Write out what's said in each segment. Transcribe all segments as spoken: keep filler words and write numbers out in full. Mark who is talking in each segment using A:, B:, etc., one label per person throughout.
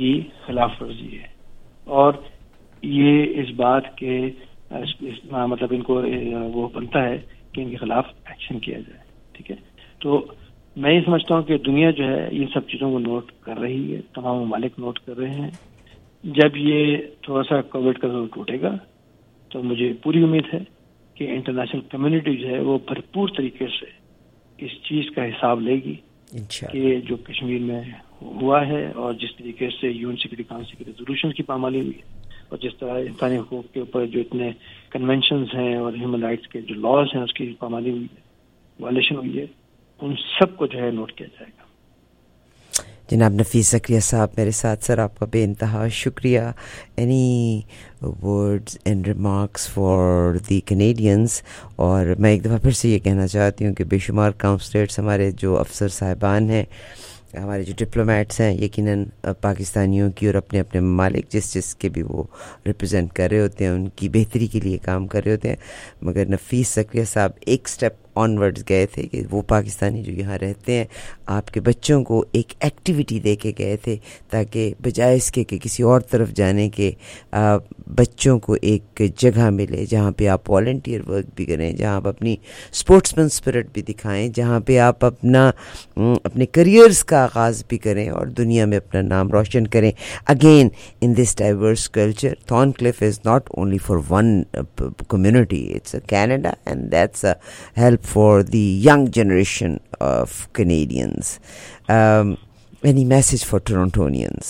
A: کی خلاف ورزی ہے، اور یہ اس بات کے مطلب ان کو وہ بنتا ہے کہ ان کے خلاف ایکشن کیا جائے. ٹھیک ہے، تو میں یہ سمجھتا ہوں کہ دنیا جو ہے ان سب چیزوں کو نوٹ کر رہی ہے، تمام ممالک نوٹ کر رہے ہیں. جب یہ تھوڑا سا کووڈ کا زور ٹوٹے گا تو مجھے پوری امید ہے کہ انٹرنیشنل کمیونٹی جو ہے وہ بھرپور طریقے سے اس چیز کا حساب لے گی کہ جو کشمیر میں ہوا ہے اور جس طریقے سے یون سیکورٹی کونسل کی ریزولوشن کی پامالی ہوئی ہے اور جس طرح انسانی حقوق کے اوپر جو اتنے کنونشنز ہیں اور ہیومن رائٹس کے جو لاز ہیں اس کی پامالی ہوئی ہے، وائلیشن ہوئی ہے، ان سب کو جو ہے نوٹ کیا جائے گا.
B: جناب نفیس زکریا صاحب میرے ساتھ. سر آپ کا بے انتہا شکریہ. Any words and remarks for the Canadians? اور میں ایک دفعہ پھر سے یہ کہنا چاہتی ہوں کہ بے شمار کاؤنسلیٹس ہمارے جو افسر صاحبان ہیں، ہمارے جو ڈپلومیٹس ہیں، یقیناً پاکستانیوں کی اور اپنے اپنے ممالک جس جس کے بھی وہ ریپرزینٹ کر رہے ہوتے ہیں ان کی بہتری کے لیے کام کر رہے ہوتے ہیں. مگر نفیس زکریا صاحب ایک سٹیپ آن ورڈز گئے تھے کہ وہ پاکستانی جو یہاں رہتے ہیں آپ کے بچوں کو ایک ایکٹیویٹی دے کے گئے تھے تاکہ بجائے اس کے کہ کسی اور طرف جانے کے بچوں کو ایک جگہ ملے جہاں پہ آپ والنٹیئر ورک بھی کریں، جہاں آپ اپنی اسپورٹس مین اسپرٹ بھی دکھائیں، جہاں پہ آپ اپنا اپنے کریئرز کا آغاز بھی کریں اور دنیا میں اپنا نام روشن کریں. Again in this diverse culture Thorncliffe is not only for one community, it's a Canada and that's a help for the young generation of Canadians. Um, any message for Torontonians?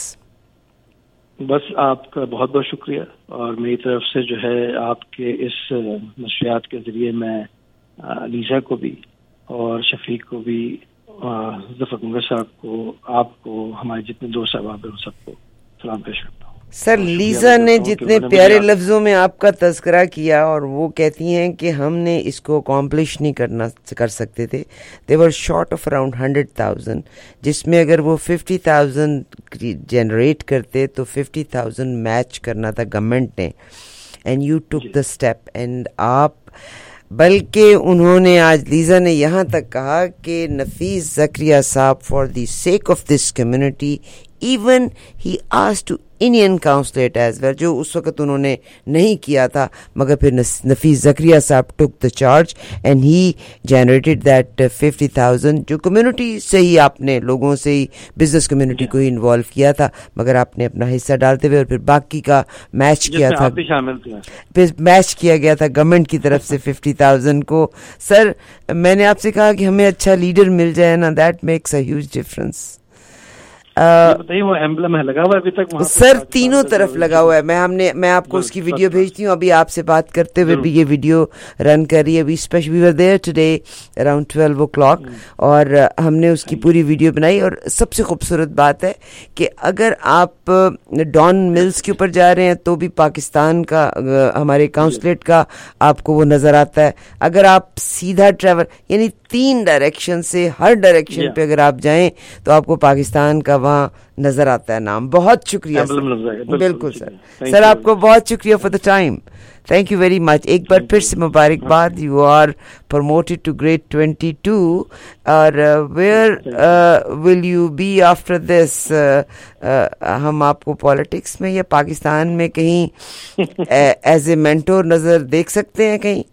A: بس آپ کا بہت بہت شکریہ، اور میری طرف سے جو ہے آپ کے اس نشریات کے ذریعے میں لیزا کو بھی اور شفیق کو بھی، ظفر کنگر صاحب کو، آپ کو، ہمارے جتنے دوست احباب ہیں سب کو سلام پیش کرتا ہوں.
B: سر لیزا نے جتنے پیارے لفظوں میں آپ کا تذکرہ کیا اور وہ کہتی ہیں کہ ہم نے اس کو اکمپلش نہیں کرنا کر سکتے تھے. They were short of around hundred thousand, جس میں اگر وہ ففٹی تھاؤزینڈ جنریٹ کرتے تو ففٹی تھاؤزینڈ میچ کرنا تھا گورنمنٹ نے، and you took the step. اینڈ آپ بلکہ انہوں نے آج لیزا نے یہاں تک کہا کہ نفیس زکریا صاحب for the sake of this community even he asked to Indian consulate as well, جو اس وقت انہوں نے نہیں کیا تھا، مگر پھر نفیس زکریا صاحب took the charge and he generated that fifty thousand, جو کمیونٹی سے ہی آپ نے لوگوں سے ہی بزنس کمیونٹی کو ہی انوالو کیا تھا، مگر آپ نے اپنا حصہ ڈالتے ہوئے اور پھر باقی کا میچ کیا تھا، پھر میچ کیا گیا تھا گورنمنٹ کی طرف سے ففٹی تھاؤزینڈ کو. سر میں نے آپ سے کہا کہ ہمیں اچھا لیڈر مل جائے نا، that makes a huge difference.
A: وہ ایمبلم ہے لگا ہوا ہے ابھی تک
B: سر، تینوں طرف لگا ہوا ہے. میں ہم نے میں آپ کو اس کی ویڈیو بھیجتی ہوں. ابھی آپ سے بات کرتے ہوئے بھی یہ ویڈیو رن کر رہی ہے. ابھی specially we were there today around twelve o'clock اور ہم نے اس کی پوری ویڈیو بنائی. اور سب سے خوبصورت بات ہے کہ اگر آپ ڈان ملز کے اوپر جا رہے ہیں تو بھی پاکستان کا ہمارے کاؤنسلیٹ کا آپ کو وہ نظر آتا ہے. اگر آپ سیدھا ٹریول یعنی تین ڈائریکشن سے ہر ڈائریکشن پہ اگر آپ جائیں تو آپ کو پاکستان کا وہاں نظر آتا ہے نام. بہت شکریہ سر. بالکل سر. سر آپ کو بہت شکریہ for the time. Thank you very much. ایک بار پھر سے مبارکباد. You are promoted to grade twenty two. اور where will you be after this? ہم آپ کو پالیٹکس میں یا پاکستان میں کہیں ایز اے مینٹور نظر دیکھ سکتے ہیں کہیں؟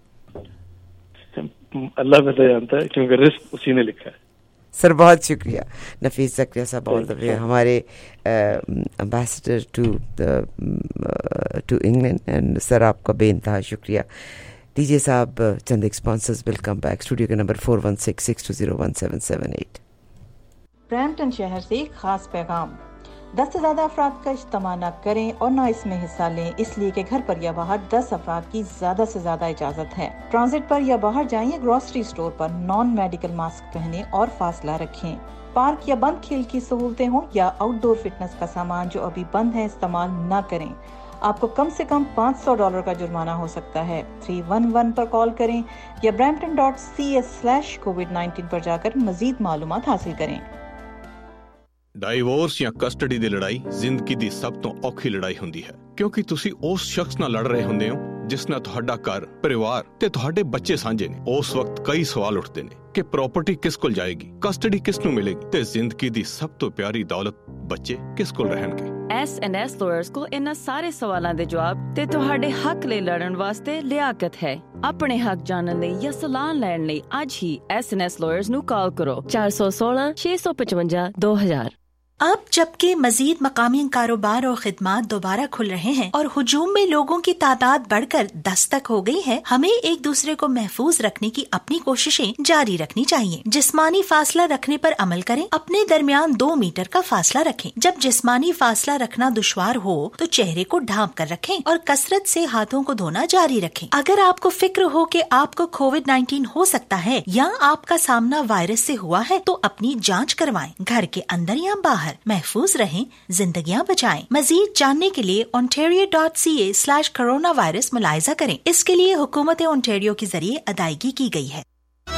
A: اللہ بہتر جانتا ہے کیونکہ رزق اسی نے لکھا ہے.
B: سر بہت شکریہ. نفیس زکریا صاحب بہت ہمارے ambassador to to England. And sir آپ کا بے انتہا شکریہ. دیجیے صاحب چند sponsors will come back. Studio کا number four one six six two zero one seven seven eight.
C: Brampton شہر سے ایک خاص پیغام. دس سے زیادہ افراد کا اجتماع نہ کریں اور نہ اس میں حصہ لیں، اس لیے کہ گھر پر یا باہر دس افراد کی زیادہ سے زیادہ اجازت ہے. ٹرانزٹ پر یا باہر جائیں یا گروسری اسٹور پر نان میڈیکل ماسک پہنیں اور فاصلہ رکھیں. پارک یا بند کھیل کی سہولتیں ہوں یا آؤٹ ڈور فٹنس کا سامان جو ابھی بند ہے استعمال نہ کریں. آپ کو کم سے کم پانچ سو ڈالر کا جرمانہ ہو سکتا ہے. تھری ون ون پر کال کریں یا Brampton dot C S slash COVID nineteen پر جا کر مزید معلومات حاصل کریں.
D: ਡਾਈਵੋਰਸ ਜਾਂ ਕਸਟਡੀ ਦੀ ਲੜਾਈ ਜ਼ਿੰਦਗੀ ਦੀ ਸਭ ਤੋਂ ਔਖੀ ਲੜਾਈ ਹੁੰਦੀ ਹੈ, ਕਿਉਂਕਿ ਤੁਸੀਂ ਉਸ ਸ਼ਖਸ ਨਾਲ ਲੜ ਰਹੇ ਹੁੰਦੇ ਹੋ ਜਿਸ ਨਾਲ ਤੁਹਾਡਾ ਘਰ, ਪਰਿਵਾਰ ਤੇ ਤੁਹਾਡੇ ਬੱਚੇ ਸਾਂਝੇ ਨੇ. ਉਸ ਵਕਤ ਕਈ ਸਵਾਲ ਉੱਠਦੇ ਨੇ ਕਿ ਪ੍ਰਾਪਰਟੀ ਕਿਸ ਕੋਲ ਜਾਏਗੀ, ਕਸਟਡੀ ਕਿਸ ਨੂੰ ਮਿਲੇਗੀ ਤੇ ਜ਼ਿੰਦਗੀ ਦੀ ਸਭ ਤੋਂ ਪਿਆਰੀ ਦੌਲਤ ਬੱਚੇ ਕਿਸ ਕੋਲ ਰਹਿਣਗੇ.
E: ਐਸ ਐਂਡ ਐਸ Lawyers ਕੋਲ ਇਹਨਾਂ ਸਾਰੇ ਸਵਾਲਾਂ ਦੇ ਜਵਾਬ ਤੇ ਤੁਹਾਡੇ ਹੱਕ ਲਈ ਲੜਨ ਵਾਸਤੇ ਲਿਆਕਤ ਹੈ। ਆਪਣੇ ਹੱਕ ਜਾਣਨ ਲਈ ਜਾਂ ਸਲਾਹ ਲੈਣ ਲਈ ਅੱਜ ਹੀ ਐਸ ਐਂਡ ਐਸ Lawyers ਨੂੰ ਕਾਲ ਕਰੋ ਚਾਰ ਸੌ सोलह छह सौ पचवंजा दो हजार।
F: अब जबकि मजीद मकामी कारोबार और खिदमात दोबारा खुल रहे हैं और हुजूम में लोगों की तादाद बढ़कर दस तक हो गई है, हमें एक दूसरे को महफूज रखने की अपनी कोशिशें जारी रखनी चाहिए। जिस्मानी फासला रखने पर अमल करें, अपने दरमियान दो मीटर का फासला रखें। जब जिस्मानी फासला रखना दुश्वार हो तो चेहरे को ढांप कर रखें और कसरत से हाथों को धोना जारी रखें। अगर आपको फिक्र हो कि आपको कोविड नाइन्टीन हो सकता है या आपका सामना वायरस से हुआ है तो अपनी जाँच करवाएं। घर के अंदर या बाहर महफूज रहें, जिंदगियां बचाएं। मजीद जानने के लिए ontario dot c a slash corona virus मुलायजा करें। इसके लिए हुकूमत ओंटारियो के जरिए अदायगी की गई है।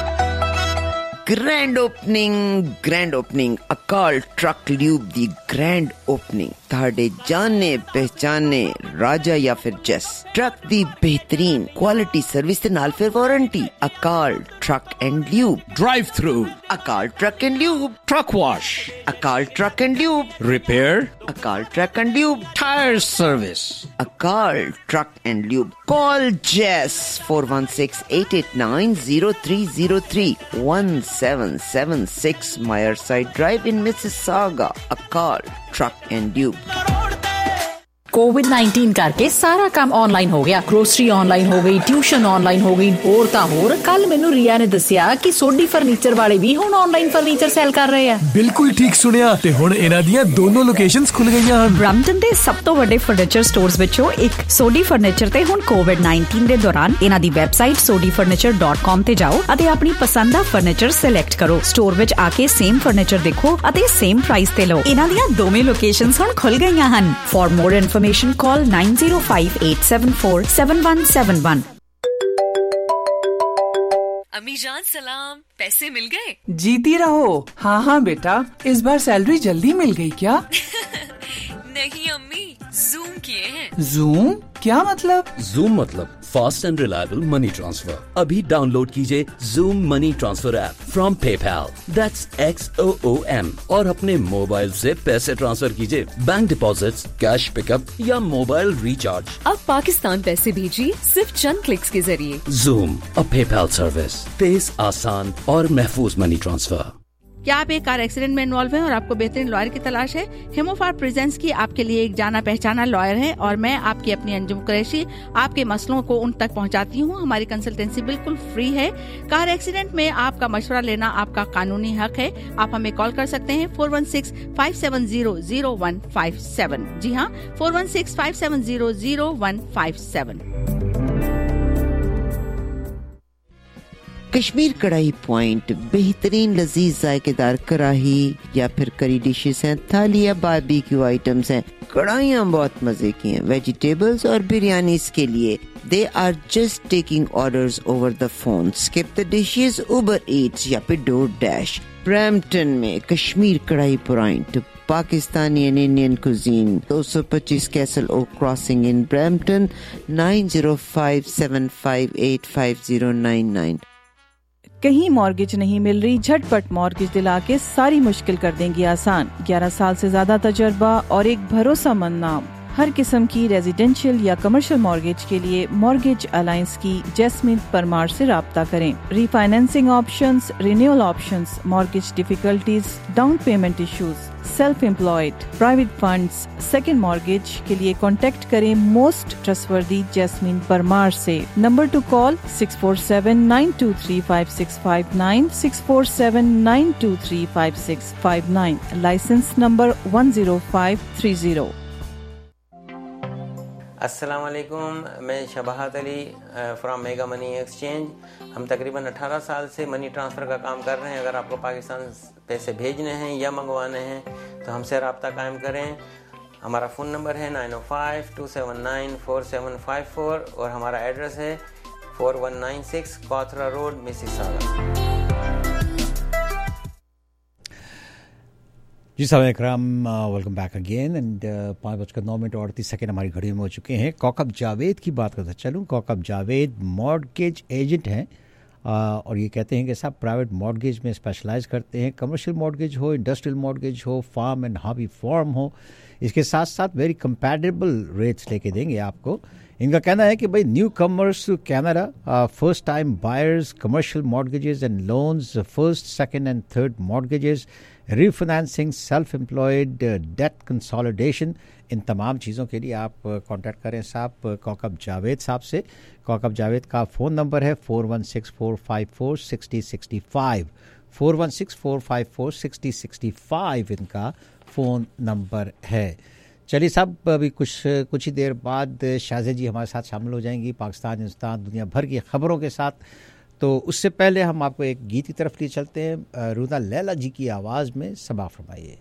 B: Grand opening, grand opening, Akal Truck Lube दी grand opening। ਤੁਹਾਡੇ ਜਾਣੇ ਪਹਿਚਾਨੇ ਰਾਜਾ ਜਾਂ ਫਿਰ ਜੈਸ ਟਰੱਕ ਦੀ ਬਿਹਤਰੀਨ ਕੁਆਲਿਟੀ ਸਰਵਿਸ ਦੇ ਨਾਲ ਫਿਰ warranty. Akal truck and lube
G: drive through,
B: Akal truck and lube
G: truck wash,
B: Akal truck and lube
G: repair,
B: Akal truck and lube
G: tyre service,
B: Akal truck and lube. Call Jess four one six, eight eight nine, zero three zero three, one seven seven six Myerside Drive in Mississauga. Akal Truck and Lube.
H: COVID nineteen ਕਰਕੇ ਸਾਰਾ ਕੰਮ online ਹੋ ਗਿਆ। Grocery online ਹੋ ਗਈ, tuition online ਹੋ ਗਈ, ਹੋਰ ਤਾਂ ਹੋਰ। ਕੱਲ ਮੈਨੂੰ ਰੀਆ ਨੇ ਦੱਸਿਆ ਕਿ ਸੋਢੀ ਫਰਨੀਚਰ ਵਾਲੇ ਵੀ ਹੁਣ ਆਨਲਾਈਨ ਫਰਨੀਚਰ ਸੈਲ ਕਰ ਰਹੇ ਆ।
I: ਬਿਲਕੁਲ ਠੀਕ ਸੁਣਿਆ, ਤੇ ਹੁਣ ਇਹਨਾਂ ਦੀਆਂ ਦੋਨੋਂ ਲੋਕੇਸ਼ਨਸ ਖੁੱਲ ਗਈਆਂ ਹਨ।
H: ਬ੍ਰੈਂਪਟਨ ਦੇ ਸਭ ਤੋਂ ਵੱਡੇ ਫਰਨੀਚਰ ਸਟੋਰਸ ਵਿੱਚੋਂ ਇੱਕ ਸੋਢੀ ਫਰਨੀਚਰ ਤੇ ਹੁਣ ਕੋਵਿਡ ਨਾਈਨਟੀਨ ਦੇ ਦੌਰਾਨ ਇਹਨਾਂ ਦੀ website Sodhi furniture dot com ਤੇ ਜਾਓ ਅਤੇ ਆਪਣੀ ਪਸੰਦ ਦਾ ਫਰਨੀਚਰ ਸਿਲੈਕਟ ਕਰੋ। ਸਟੋਰ ਵਿੱਚ ਆ ਕੇ ਸੇਮ ਫਰਨੀਚਰ ਦੇਖੋ ਅਤੇ ਸੇਮ ਪ੍ਰਾਈਸ ਤੇ ਲਓ। ਇਹਨਾਂ ਦੀਆਂ ਦੋਵੇਂ ਲੋਕੇਸ਼ਨਸ ਹੁਣ ਖੁੱਲ ਗਈਆਂ ਹਨ। For more information call nine zero five eight seven four seven one seven one।
J: अम्मी जान सलाम, पैसे मिल गए?
K: जीती रहो। हाँ हाँ बेटा, इस बार सैलरी जल्दी मिल गई क्या?
J: नहीं अम्मी, जूम किए हैं।
K: जूम क्या मतलब?
L: जूम मतलब fast and reliable money transfer. अभी डाउनलोड कीजिए Xoom money transfer app from PayPal, that's X O O M, और अपने मोबाइल से पैसे ट्रांसफर कीजिए, बैंक डिपॉजिट्स, कैश पिकअप या मोबाइल रिचार्ज।
J: अब पाकिस्तान पैसे भेजिए सिर्फ चंद क्लिक्स के जरिए।
L: जूम, अ पेपैल सर्विस, तेज, आसान और महफूज मनी ट्रांसफर।
M: क्या आप एक कार एक्सीडेंट में इन्वॉल्व हैं और आपको बेहतरीन लॉयर की तलाश है? हिमोफार प्रेजेंस की आपके लिए एक जाना पहचाना लॉयर है और मैं आपकी अपनी अंजुम कुरैशी आपके मसलों को उन तक पहुंचाती हूं। हमारी कंसल्टेंसी बिल्कुल फ्री है। कार एक्सीडेंट में आपका मशवरा लेना आपका कानूनी हक है। आप हमें कॉल कर सकते हैं four one six five seven zero zero one five seven. जी हाँ, four one six five seven zero zero one five seven.
B: Kashmir Kadhai point बेहतरीन लजीज जायकेदार कढ़ाई या फिर करी डिशेस हैं, थाली या बारबेक्यू आइटम्स हैं। कढ़ाइयाँ बहुत मजे की हैं। वेजिटेबल्स और बिरयानी के लिए they are just taking orders over the phone. Skip the Dishes, Uber Eats या फिर डोर डैश। ब्रैम्पटन में Kashmir Kadhai point, Pakistani and Indian cuisine, two twenty-five Castle Oak Crossing in Brampton, nine zero five seven five eight five zero nine nine।
C: कहीं mortgage नहीं मिल रही? झटपट mortgage दिला के सारी मुश्किल कर देंगी आसान। ग्यारह साल से ज्यादा तजर्बा और एक भरोसेमंद नाम। हर किस्म की रेजिडेंशियल या कमर्शियल मॉर्गेज के लिए मॉर्गेज अलायंस की जैस्मिन परमार से राब्ता करें। Refinancing options, renewal options, mortgage difficulties, down payment issues, self employed, private funds, second mortgage के लिए कांटेक्ट करें मोस्ट ट्रस्टवर्दी जैस्मिन परमार से। Number to call six four seven nine two three five six five nine, six four seven nine two three five six five nine. Licence number one zero five three zero।
N: अस्सलाम वालेकुम, मैं शबाहत Ali from Mega Money Exchange. हम तकरीबन अठारह साल से money transfer का काम कर रहे हैं। अगर आपको पाकिस्तान पैसे भेजने हैं या मंगवाने हैं तो हमसे रब्ता कायम करें। हमारा फ़ोन नंबर है nine O five two seven nine four seven five four और हमारा एड्रेस है four one nine six Cawthra Road, Mississauga.
O: जी साहब कराम, वेलकम बैक अगेन। एंड पाँच बजकर नौ मिनट और अड़तीस सेकेंड हमारी घड़ी में हो चुके हैं। कौकब जावेद की बात करते चलूँ। कौकब जावेद मॉर्गेज एजेंट हैं और ये कहते हैं कि साहब प्राइवेट मॉर्गेज में स्पेशलाइज करते हैं। कमर्शियल मॉर्गेज हो, इंडस्ट्रियल मॉर्गेज हो, फार्म एंड हॉबी फार्म हो इसके साथ साथ वेरी कंपैटिबल रेट्स लेके देंगे आपको। इनका कहना है कि भाई newcomers to Canada, first time buyers, commercial mortgages and loans, first second and third mortgages, refinancing, self employed, debt consolidation, इन तमाम चीज़ों के लिए आप कांटेक्ट करें साहब कौकब जावेद साहब से। कौकब जावेद का फ़ोन नंबर है four one six four five four sixty sixty five, four one six four five four sixty sixty five इनका फ़ोन नंबर है। चलिए साहब, अभी कुछ कुछ ही देर बाद शाहज़ेद जी हमारे साथ शामिल हो जाएंगी पाकिस्तान, हिंदुस्तान, दुनिया भर की खबरों के साथ। तो उससे पहले हम आपको एक गीत की तरफ लिए चलते हैं, रूना लैला जी की आवाज़ में, सबा फरमाइए।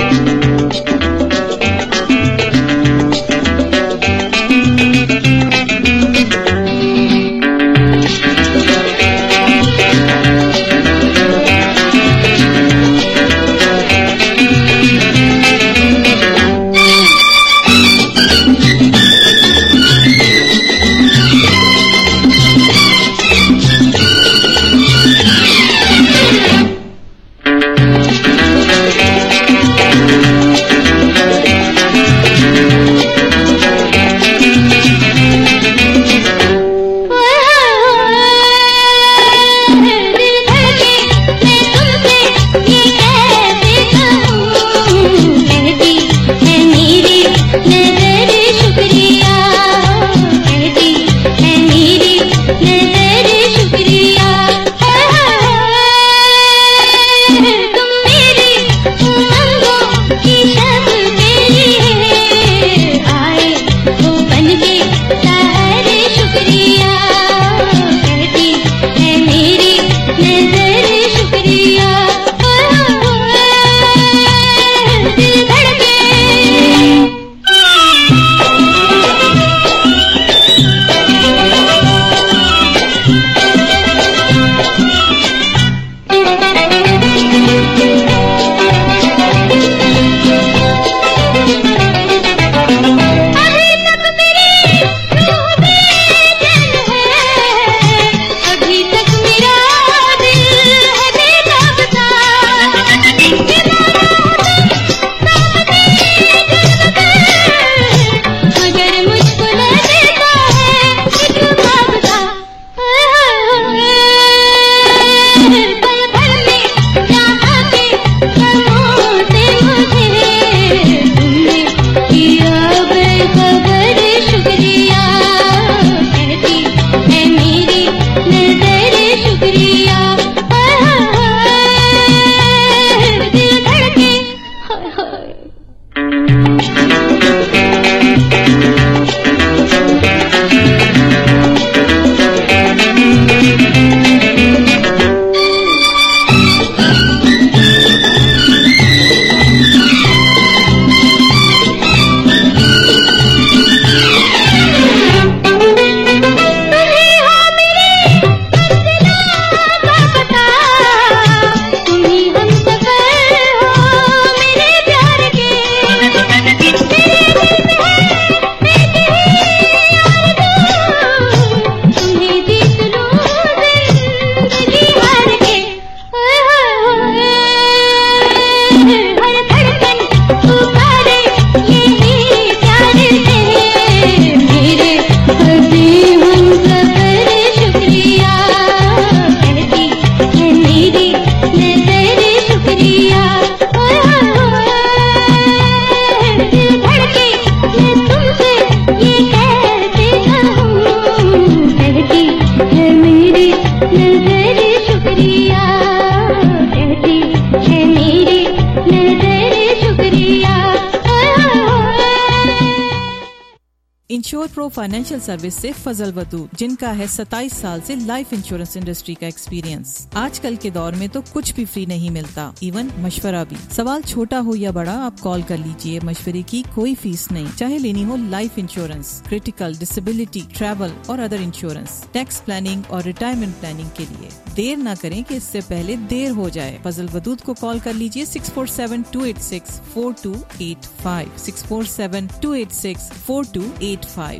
P: इंश्योर प्रो फाइनेंशियल सर्विस से फजल वदूद, जिनका है सत्ताईस साल से लाइफ इंश्योरेंस इंडस्ट्री का एक्सपीरियंस। आजकल के दौर में तो कुछ भी फ्री नहीं मिलता, इवन मशवरा भी। सवाल छोटा हो या बड़ा, आप कॉल कर लीजिए, मशवरे की कोई फीस नहीं। चाहे लेनी हो life insurance, critical, disability, travel और अदर इंश्योरेंस, टैक्स प्लानिंग और रिटायरमेंट प्लानिंग के लिए। देर न करें कि इससे पहले देर हो जाए। फजल वदूद को कॉल कर लीजिए six four seven two eight six four two eight five, six four seven two eight six four two eight five.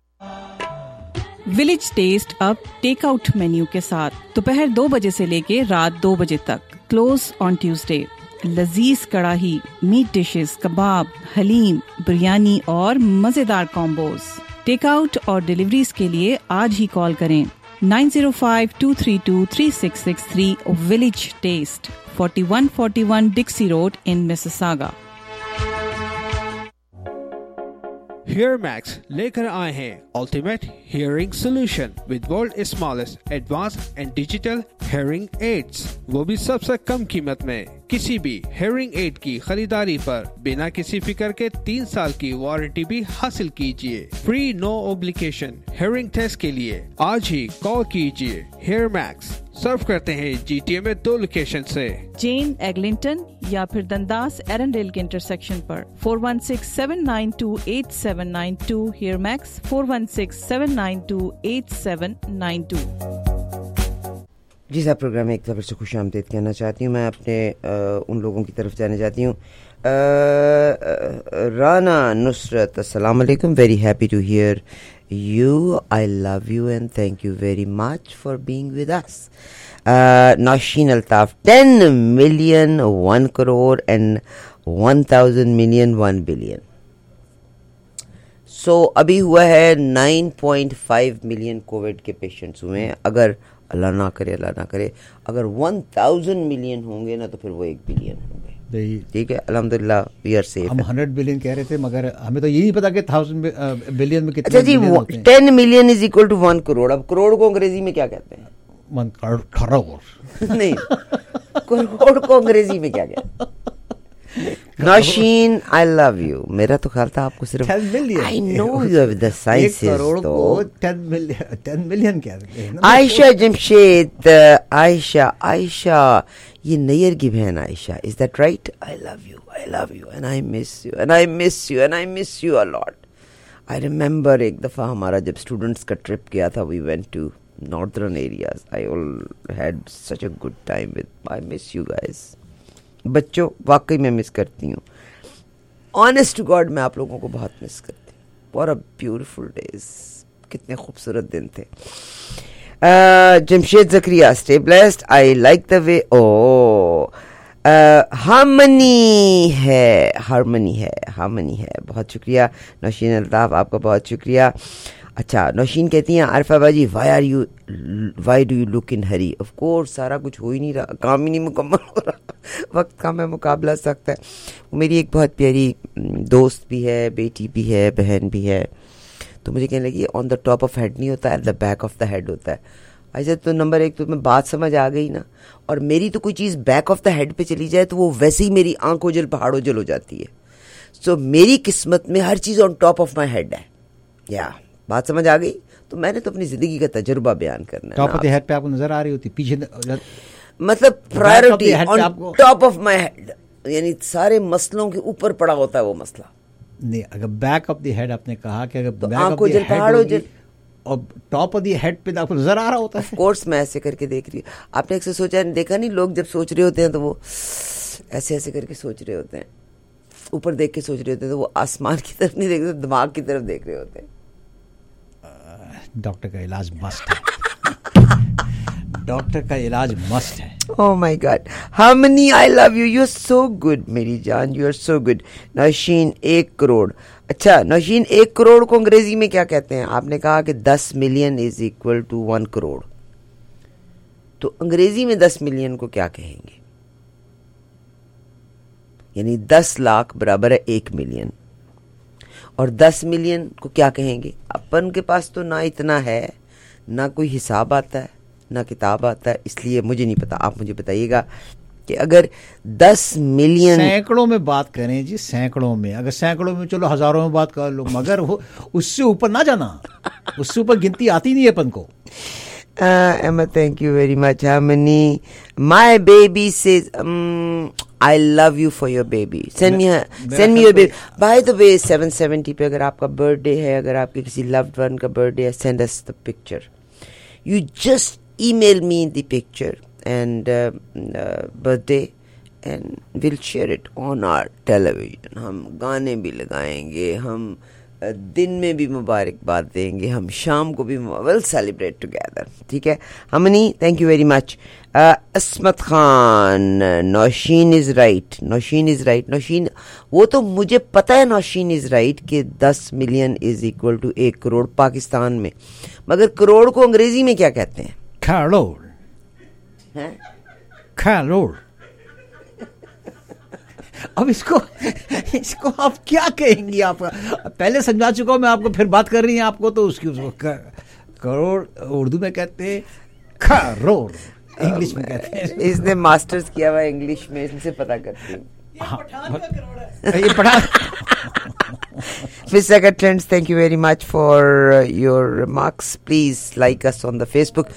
H: Village Taste अब टेक आउट मेन्यू के साथ दोपहर दो बजे से लेके रात दो बजे तक, क्लोज ऑन ट्यूसडे।
P: लजीज कड़ाही, मीट डिशेस, कबाब, हलीम, बिरयानी और मजेदार कॉम्बोज। टेक आउट और डिलीवरीज के लिए आज ही कॉल करें nine zero five, two three two, three six six three Village Taste, forty-one forty-one Dixie Road in Mississauga.
Q: HearMax लेकर आए हैं Ultimate Hearing Solution with world smallest advanced and digital hearing aids, वो भी सबसे कम कीमत में। किसी भी hearing aid की खरीदारी पर बिना किसी फिक्र के तीन साल की वारंटी भी हासिल कीजिए। Free no obligation hearing test के लिए आज ही कॉल कीजिए। HearMax सर्व करते हैं जीटीए में दो लोकेशन से,
P: जेन एग्लिंटन या फिर दंदास एरनडेल के इंटरसेक्शन पर। four one six, seven nine two, eight seven nine two HearMax four one six, seven nine two, eight seven nine two।
B: जी साहब, प्रोग्राम में एक बार से खुश आमदीद कहना चाहती हूँ। मैं अपने आ, उन लोगों की तरफ जाने जाती हूँ। राना नुसरत, अस्सलाम वालेकुम, very happy to hear you, I love you and thank you very much for being with us. uh, Nashin Altaf, ten million, one crore and one thousand million, one billion. So अभी हुआ है nine point five million COVID के patients हुए हैं। अगर अल्लाह ना करे अल्लाह ना करे अगर one thousand million होंगे ना तो फिर वो एक बिलियन होंगे। ठीक है, अल्हम्दुलिल्लाह वी आर सेफ।
O: हम हंड्रेड बिलियन कह रहे थे मगर हमें तो यही नहीं पता कि थाउजेंड बिलियन में कितने।
B: अच्छा जी, ten million is equal to one crore. अब करोड़ को अंग्रेजी में क्या कहते हैं?
O: वन करोड़
B: नहीं, करोड़ को अंग्रेजी में क्या कहते हैं? Nausheen, I love you. मेरा तो ख्याल था आपको सिर्फ I know you have the sciences.
O: Crore को टेन मिलियन टेन मिलियन कहते हैं।
B: आयशा जमशेद, आयशा आयशा ये नैयर की बहन Ayesha, is that right? I love you, I love you and I miss you and I miss you and I miss you a lot. I remember एक दफ़ा हमारा जब स्टूडेंट्स का ट्रिप गया था, we went to Northern Areas. I all had such a good time with, I miss you guys. बच्चों, वाकई मैं मिस करती हूँ। ऑनेस्ट टू गॉड मैं आप लोगों को बहुत मिस करती हूँ। व्हाट अ ब्यूटीफुल डेज, कितने खूबसूरत दिन थे। Jamshed Zakaria, stay blessed, I like the way. ओ हार्मनी है, हार्मनी है, हार्मनी है। बहुत शुक्रिया नौशीन अल्ताफ, आपका बहुत शुक्रिया। अच्छा, नौशीन कहती हैं आरिफा बाजी, why are you why do you look in hurry? Of course, सारा कुछ हो ही नहीं रहा, काम ही नहीं मुकम्मल हो रहा, वक्त का मैं मुकाबला सख्त है। वो मेरी एक बहुत प्यारी दोस्त भी है, बेटी भी है, बहन भी है, तो मुझे कहने लगी on the top of head नहीं होता, at the back of the head होता है। ऐसे तो नंबर एक तो मैं बात समझ आ गई ना, और मेरी तो कोई चीज़ बैक ऑफ द हेड पे चली जाए तो वो वैसे ही मेरी आंखों जल पहाड़ों जल हो जाती है। सो so, मेरी किस्मत में हर चीज़ on top of my head है। या बात समझ आ गई? तो मैंने तो अपनी जिंदगी का तजुर्बा बयान करना है।
O: टॉप ऑफ द हेड पे आपको नजर आ रही होती, पीछे
B: मतलब priority on top of my head, यानी सारे मसलों के ऊपर पड़ा होता है वो मसला।
O: नहीं, अगर बैक ऑफ द हेड आपने कहा कि अगर
B: तो आंखों जल पहाड़ों जल,
O: और टॉप ऑफ द हेड पे आपको नजर आ रहा होता है।
B: कोर्स मैं ऐसे करके देख रही हूँ। आपने अक्सर सोचा, देखा नहीं, लोग जब सोच रहे होते हैं तो वो ऐसे ऐसे करके सोच रहे होते हैं, ऊपर देख के सोच रहे होते हैं, तो वो आसमान की तरफ नहीं देख रहे, दिमाग की तरफ देख रहे होते हैं।
O: डॉक्टर का इलाज मस्त है। डॉक्टर का इलाज मस्त है।
B: Oh my God, Harmony, I love you. You're so good, मेरी जान, you're so good. नौशीन, एक करोड़। अच्छा नौशीन, एक करोड़ को अंग्रेजी में क्या कहते हैं? आपने कहा कि दस million is equal to one crore, तो अंग्रेजी में दस मिलियन को क्या कहेंगे? यानी दस लाख बराबर है एक मिलियन, और दस मिलियन को क्या कहेंगे? अपन के पास तो ना इतना है, ना कोई हिसाब आता है, ना किताब आता है, इसलिए मुझे नहीं पता। आप मुझे बताइएगा कि अगर दस मिलियन,
O: सैकड़ों में बात करें जी, सैकड़ों में, अगर सैकड़ों में चलो हजारों में बात कर लो, मगर वो उससे ऊपर ना जाना, उससे ऊपर गिनती आती नहीं है अपन को।
B: Uh, Emma, thank you very much. Harmony, my baby says, um, I love you for your baby. Send me, a, send me your baby. By the way, seven seventy पे अगर आपका बर्थडे है, अगर आपके किसी loved one का birthday है, send us the picture. You just email me the picture and uh, uh, birthday, and we'll share it on our television. हम गाने भी लगाएंगे, हम دن میں بھی مبارکباد دیں گے, ہم شام کو بھی ول سیلیبریٹ ٹوگیدر. ٹھیک ہے Humni, thank you very much. Ismat Khan, Nausheen is right, Nausheen is right. Nausheen وہ تو مجھے پتہ ہے نوشین از رائٹ کہ دس ملین از اکول ٹو ایک کروڑ پاکستان میں, مگر کروڑ کو انگریزی میں کیا کہتے ہیں؟
O: کروڑ. کروڑ. اب اس کو اس کو آپ کیا کہیں گی؟ آپ پہلے سمجھا چکا ہوں میں آپ کو, پھر بات کر رہی ہیں آپ کو, تو اس کی کروڑ اردو میں کہتے ہیں کروڑ, انگلش میں کہتے ہیں.
B: اس نے ماسٹرز کیا ہوا انگلش میں, اس سے پتہ کرتی ہوں.
O: یہ Pathan.
B: Miss Secretary, thank you very much for your remarks. Please like us on the Facebook.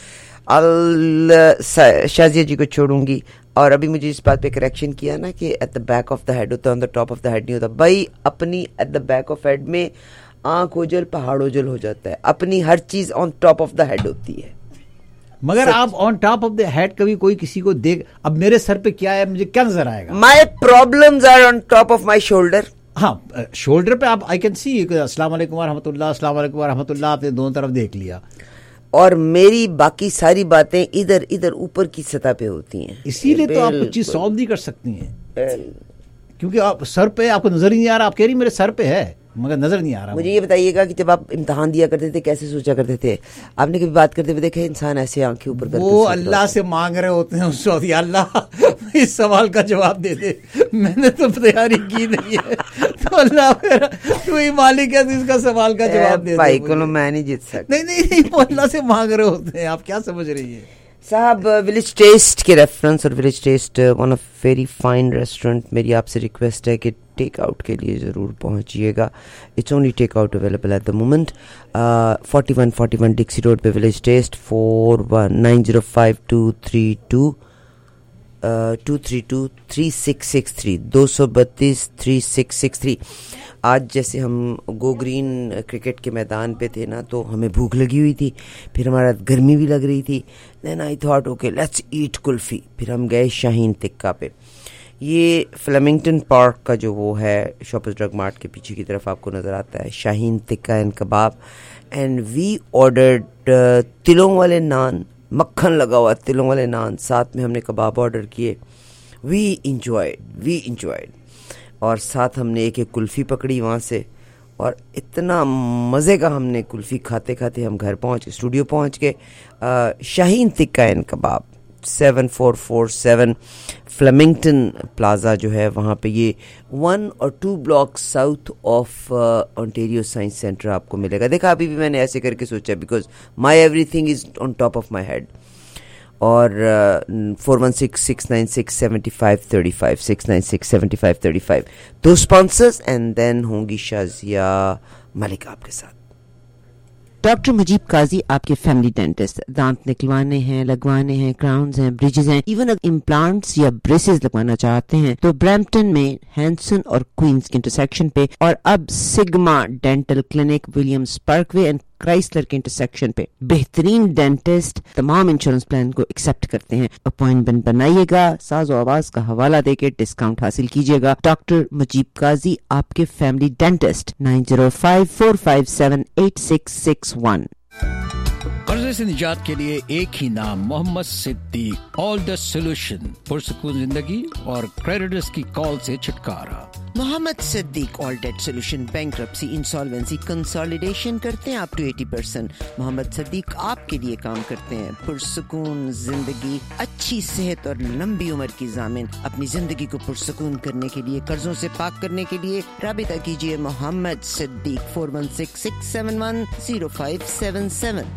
B: Shazia جی کو چھوڑوں گی, اور ابھی مجھے اس بات پہ کریکشن کیا نا کہ at the back of the head ہوتا ہے, on the top of the head نہیں ہوتا. بھائی اپنی at the back of head میں آنکھ اوجل پہاڑ اوجل ہو جاتا ہے, اپنی ہر چیز on top of the head ہوتی ہے.
O: مگر آپ on top of the head کبھی کوئی کسی کو دیکھ, اب میرے سر پہ کیا ہے مجھے کیا نظر آئے گا؟
B: My problems are on top of my shoulder.
O: ہاں شولڈر پہ آپ آئی کین سی السلام علیکم ورحمۃ اللہ, السلام علیکم ورحمۃ اللہ, آپ نے دونوں طرف دیکھ لیا.
B: اور میری باقی ساری باتیں ادھر ادھر اوپر کی سطح پہ ہوتی ہیں,
O: اسی لیے تو آپ کچھ چیز سالو نہیں کر سکتی ہیں, کیونکہ آپ سر پہ آپ کو نظر ہی نہیں آ رہا. آپ کہہ رہی میرے سر پہ ہے مگر نظر نہیں آ رہا.
B: مجھے یہ بتائیے گا کہ جب آپ امتحان دیا کرتے تھے کیسے سوچا کرتے تھے؟ آپ نے کبھی بات کرتے ہوئے دیکھا انسان ایسے آنکھیں اوپر کر کے
O: وہ اللہ سے مانگ رہے ہوتے ہیں اس وقت, یا اللہ اس سوال کا جواب دے دے, میں نے تو تیاری کی نہیں ہے, تو اللہ تو ہی مالک ہے اس کا سوال کا جواب دے دے.
B: بھائی کو میں نہیں جیت سکتا.
O: نہیں نہیں نہیں, وہ اللہ سے مانگ رہے ہوتے ہیں. آپ کیا سمجھ رہی ہے
B: صاحب؟ ولیج ٹیسٹ کے ریفرنس, اور Village Taste one of very fine restaurant. میری آپ سے ریکویسٹ ہے کہ ٹیک آؤٹ کے لیے ضرور پہنچیے گا. It's only take out available at the moment. Forty one forty one Dixie road پہ village taste. Four one nine zero five two three two two three two three six six three دو سو بتیس three six six three. آج جیسے ہم گو green cricket کے میدان پہ تھے نا, تو ہمیں بھوک لگی ہوئی تھی, پھر ہمارا گرمی بھی لگ رہی تھی. Then I thought okay let's eat kulfi. پھر ہم گئے شاہین تکہ پہ. یہ فلیمنگٹن پارک کا جو وہ ہے شاپرز ڈرگ مارٹ کے پیچھے کی طرف آپ کو نظر آتا ہے, Shaheen Tikka and Kabab. And we ordered تلوں والے نان, مکھن لگا ہوا تلوں والے نان, ساتھ میں ہم نے کباب آرڈر کیے. وی انجوائڈ وی انجوائڈ اور ساتھ ہم نے ایک ایک کلفی پکڑی وہاں سے, اور اتنا مزے کا ہم نے کلفی کھاتے کھاتے ہم گھر پہنچ کے اسٹوڈیو پہنچ کے. Shaheen Tikka and Kabab seven four four seven Flemington plaza جو ہے وہاں پہ, یہ ون اور two block south of Ontario Science Centre آپ کو ملے گا. دیکھا ابھی بھی میں نے ایسے کر کے سوچا because my everything is on top of my head. اور four one six six nine six seventy five thirty five six nine six seventy five thirty five دو اسپانسرز, اینڈ دین ہوں گی شازیہ ملک آپ کے ساتھ. ڈاکٹر مجیب قاضی آپ کے family dentist, دانت نکلوانے ہیں, لگوانے ہیں, کراؤنز ہیں, بریجز ہیں, ایون اگر امپلانٹس یا بریسز لگوانا چاہتے ہیں تو برمپٹن میں ہینسن اور کوئنز کے انٹرسیکشن پہ, اور اب Sigma dental clinic Williams parkway and Chrysler کے انٹرسیکشن پہ. بہترین ڈینٹسٹ تمام انشورنس پلان کو ایکسپٹ کرتے ہیں. اپوائنٹمنٹ بنائیے گا, ساز و آواز کا حوالہ دے کے ڈسکاؤنٹ حاصل کیجیے گا. ڈاکٹر مجیب قاضی آپ کے family dentist, nine zero five four five seven eight six six one.
G: قرضے سے نجات کے لیے ایک ہی نام, محمد صدیق. آل دا سولوشن, پرسکون زندگی اور کریڈٹرز کی کال سے چھٹکارا.
B: Muhammad Siddique all debt solution, bankruptcy, insolvency, consolidation کرتے ہیں up to eighty percent. Muhammad Siddique آپ کے لیے کام کرتے ہیں. پرسکون زندگی, اچھی صحت اور لمبی عمر کی ضامن. اپنی زندگی کو پرسکون کرنے کے لیے, قرضوں سے پاک کرنے کے لیے رابطہ کیجیے Muhammad Siddique four one six six seven one zero five seven seven.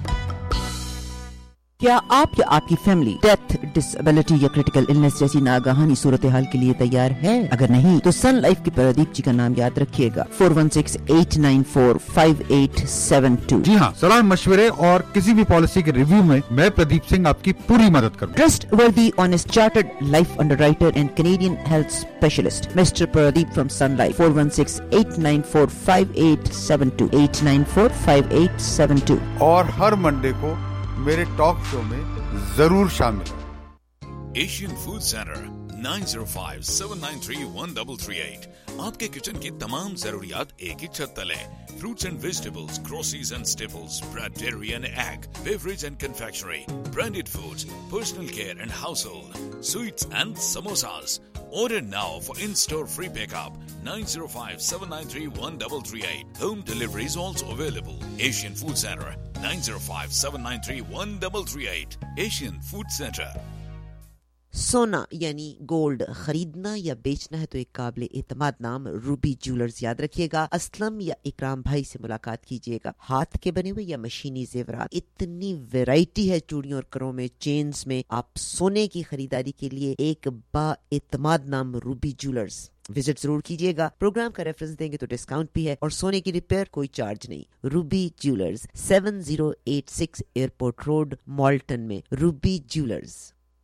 B: کیا آپ یا آپ کی فیملی ڈیتھ, ڈسیبلٹی یا کریٹیکل النس جیسی ناگہانی صورتحال کے لیے تیار ہے؟ اگر نہیں تو سن لائف کے پردیپ جی کا نام یاد رکھیے گا, four one six eight nine four five eight seven two.
R: جی ہاں, صلاح مشورے اور کسی بھی پالیسی کے ریویو میں میں پردیپ سنگھ آپ کی پوری مدد کروں.
B: Trustworthy honest chartered life underwriter and Canadian health specialist mister Pradeep from Sun Life, four one six eight nine four five eight seven two eight nine four five eight seven two.
R: اور ہر Monday کو میرے talk show میں ضرور شامل.
S: Asian food centre nine zero five seven nine three one double three eight. आपके kitchen की तमाम जरूरियात एक ही छत तले। Fruits and vegetables, groceries and staples, bread, dairy and egg, beverage and confectionery, branded foods, personal care and household, sweets and samosas. Order now for in-store free pickup. nine zero five seven nine three one three three eight. Home delivery is also available. Asian Food Center. nine zero five seven nine three one three three eight. Asian Food Center.
B: सोना यानी gold खरीदना या बेचना है तो एक काबिल एतमाद नाम रूबी ज्वेलर्स याद रखिएगा। असलम या इकराम भाई से मुलाकात कीजिएगा। हाथ के बने हुए या मशीनी जेवरात, इतनी वैरायटी है चूड़ियों और करों में, चेन्स में। आप सोने की खरीदारी के लिए एक बा एतमाद नाम रूबी ज्वेलर्स विजिट जरूर कीजिएगा। प्रोग्राम का रेफरेंस देंगे तो डिस्काउंट भी है और सोने की रिपेयर कोई चार्ज नहीं। Ruby Jewellers seven zero eight six airport road Malton में। Ruby jewellers.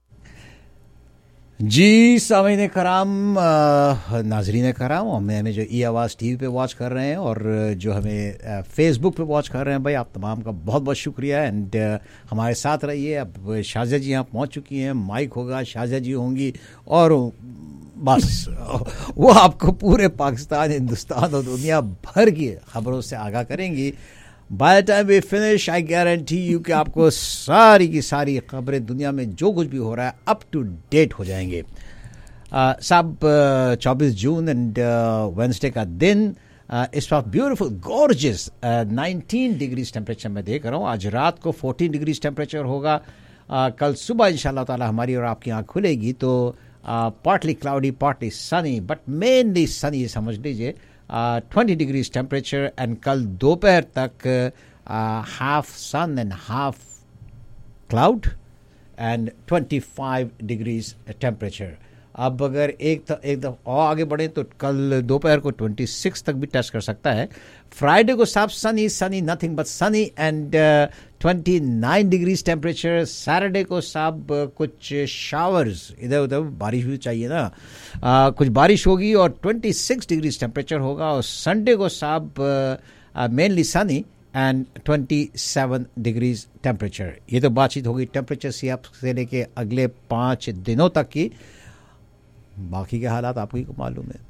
O: जी सामीन कराम, नाजरीन कराम, हमें हमें जो ई आवाज़ टीवी पे वॉच कर रहे हैं और जो हमें फेसबुक पे वॉच कर रहे हैं, भाई आप तमाम का बहुत बहुत शुक्रिया। एंड हमारे साथ रहिए। अब शाज़ा जी यहाँ पहुँच चुकी हैं, माइक होगा, शाज़ा जी होंगी और बस वो आपको पूरे पाकिस्तान, हिंदुस्तान और दुनिया भर की खबरों से आगाह करेंगी। By the time we finish I guarantee you कि आपको सारी की सारी खबरें दुनिया में जो कुछ भी हो रहा है अप टू डेट हो जाएंगे। सब चौबीस जून एंड वेंसडे का दिन, uh, इस वक्त beautiful gorgeous nineteen degrees temperature में देख रहा हूँ। आज रात को फोर्टीन डिग्रीज टेम्परेचर होगा। uh, कल सुबह इंशाल्लाह ताला हमारी और आपकी आँख खुलेगी तो partly cloudy partly sunny, but mainly sunny समझ लीजिए। ट्वेंटी डिग्रीज टेम्परेचर एंड कल दोपहर तक half sun and half cloud and twenty five degrees temperature. अब अगर एक त, एक दफ़ा और आगे बढ़े तो कल दोपहर को ट्वेंटी सिक्स तक भी टच कर सकता है। फ्राइडे को साफ sunny sunny nothing but sunny and twenty nine degrees temperature. Saturday को साफ कुछ शावर्स, इधर उधर बारिश भी चाहिए ना, आ, कुछ बारिश होगी और ट्वेंटी सिक्स डिग्रीज टेम्परेचर होगा। और संडे को साफ mainly sunny and twenty seven degrees temperature. ये तो बातचीत होगी टेम्परेचर से आप से लेके अगले पाँच दिनों तक की। बाकी के हालात आपको ही को मालूम है।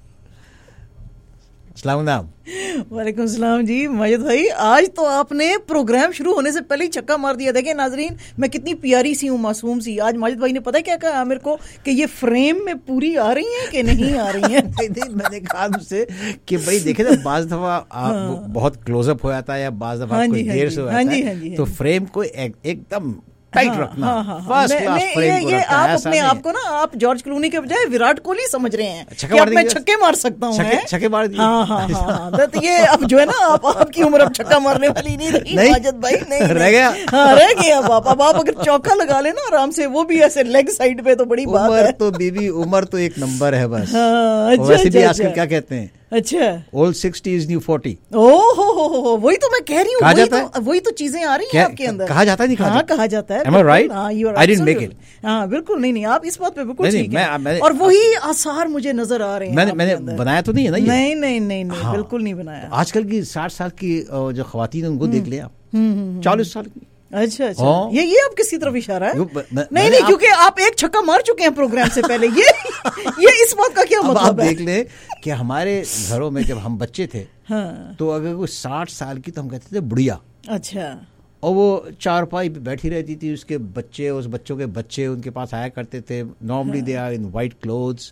T: वालेकुम सलाम जी माजिद भाई, आज तो आपने प्रोग्राम शुरू होने से पहले ही छक्का मार दिया। देखें नाजरीन, मैं कितनी प्यारी सी हूँ, मासूम सी। आज माजिद भाई ने पता है क्या कहा आमिर को कि ये फ्रेम में पूरी आ रही हैं कि नहीं आ रही हैं।
O: मैंने कहा उनसे कि भाई देखे ना, बाज दफा आप बहुत क्लोजअप हो जाता है या बाज दफा कुछ देर से हो जाता है, तो फ्रेम को एकदम टाइट
T: हाँ,
O: रखना।
T: हाँ, हाँ, फर्स्ट क्लास फ्रेम ये, को ये आप अपने आप को ना आप जॉर्ज क्लूनी के बजाय विराट कोहली समझ रहे हैं कि अब मैं छक्के मार सकता हूँ।
O: छक्के, छक्के मार दिए।
T: हाँ हाँ हाँ, तो ये अब जो है ना, आप आपकी उम्र अब छक्का मारने वाली नहीं रही माजिद भाई। नहीं
O: रह गया,
T: हाँ रह गया आप। अब आप अगर चौका लगा लेना आराम से, वो भी ऐसे लेग साइड पे, तो बड़ी बात है।
O: तो बीबी उम्र तो एक नंबर है बस।
T: वैसे
O: भी आजकल क्या कहते हैं,
T: अच्छा
O: old sixty is new forty.
T: ओह हो हो हो, वही तो मैं कह रही हूँ, वही तो वही तो चीजें आ रही हैं आपके अंदर।
O: कहा जाता है, नहीं
T: हाँ कहा जाता है।
O: Am I right? I didn't make it.
T: हाँ बिल्कुल नहीं नहीं, आप इस बात पे बिल्कुल ठीक हैं। और वही आसार मुझे नजर आ रहे हैं।
O: मैंने मैंने बनाया तो नहीं है ना ये?
T: नहीं नहीं नहीं नहीं, बिल्कुल नहीं बनाया।
O: आजकल की साठ साल की जो खवातीन उनको देख लें आप, चालीस साल की।
T: अच्छा अच्छा, ये ये आप किसकी तरफ इशारा है? नहीं नहीं, क्योंकि आप एक छक्का मार चुके हैं प्रोग्राम से पहले। ये ये इस बात का क्या मतलब है?
O: आप देख ले कि हमारे घरों में जब हम बच्चे थे, हाँ, तो अगर कोई साठ साल की तो हम कहते थे बुढ़िया।
T: अच्छा।
O: और वो चारपाई पे बैठी रहती थी, उसके बच्चे, उस बच्चों के बच्चे उनके पास आया करते थे। Normally they are in white clothes,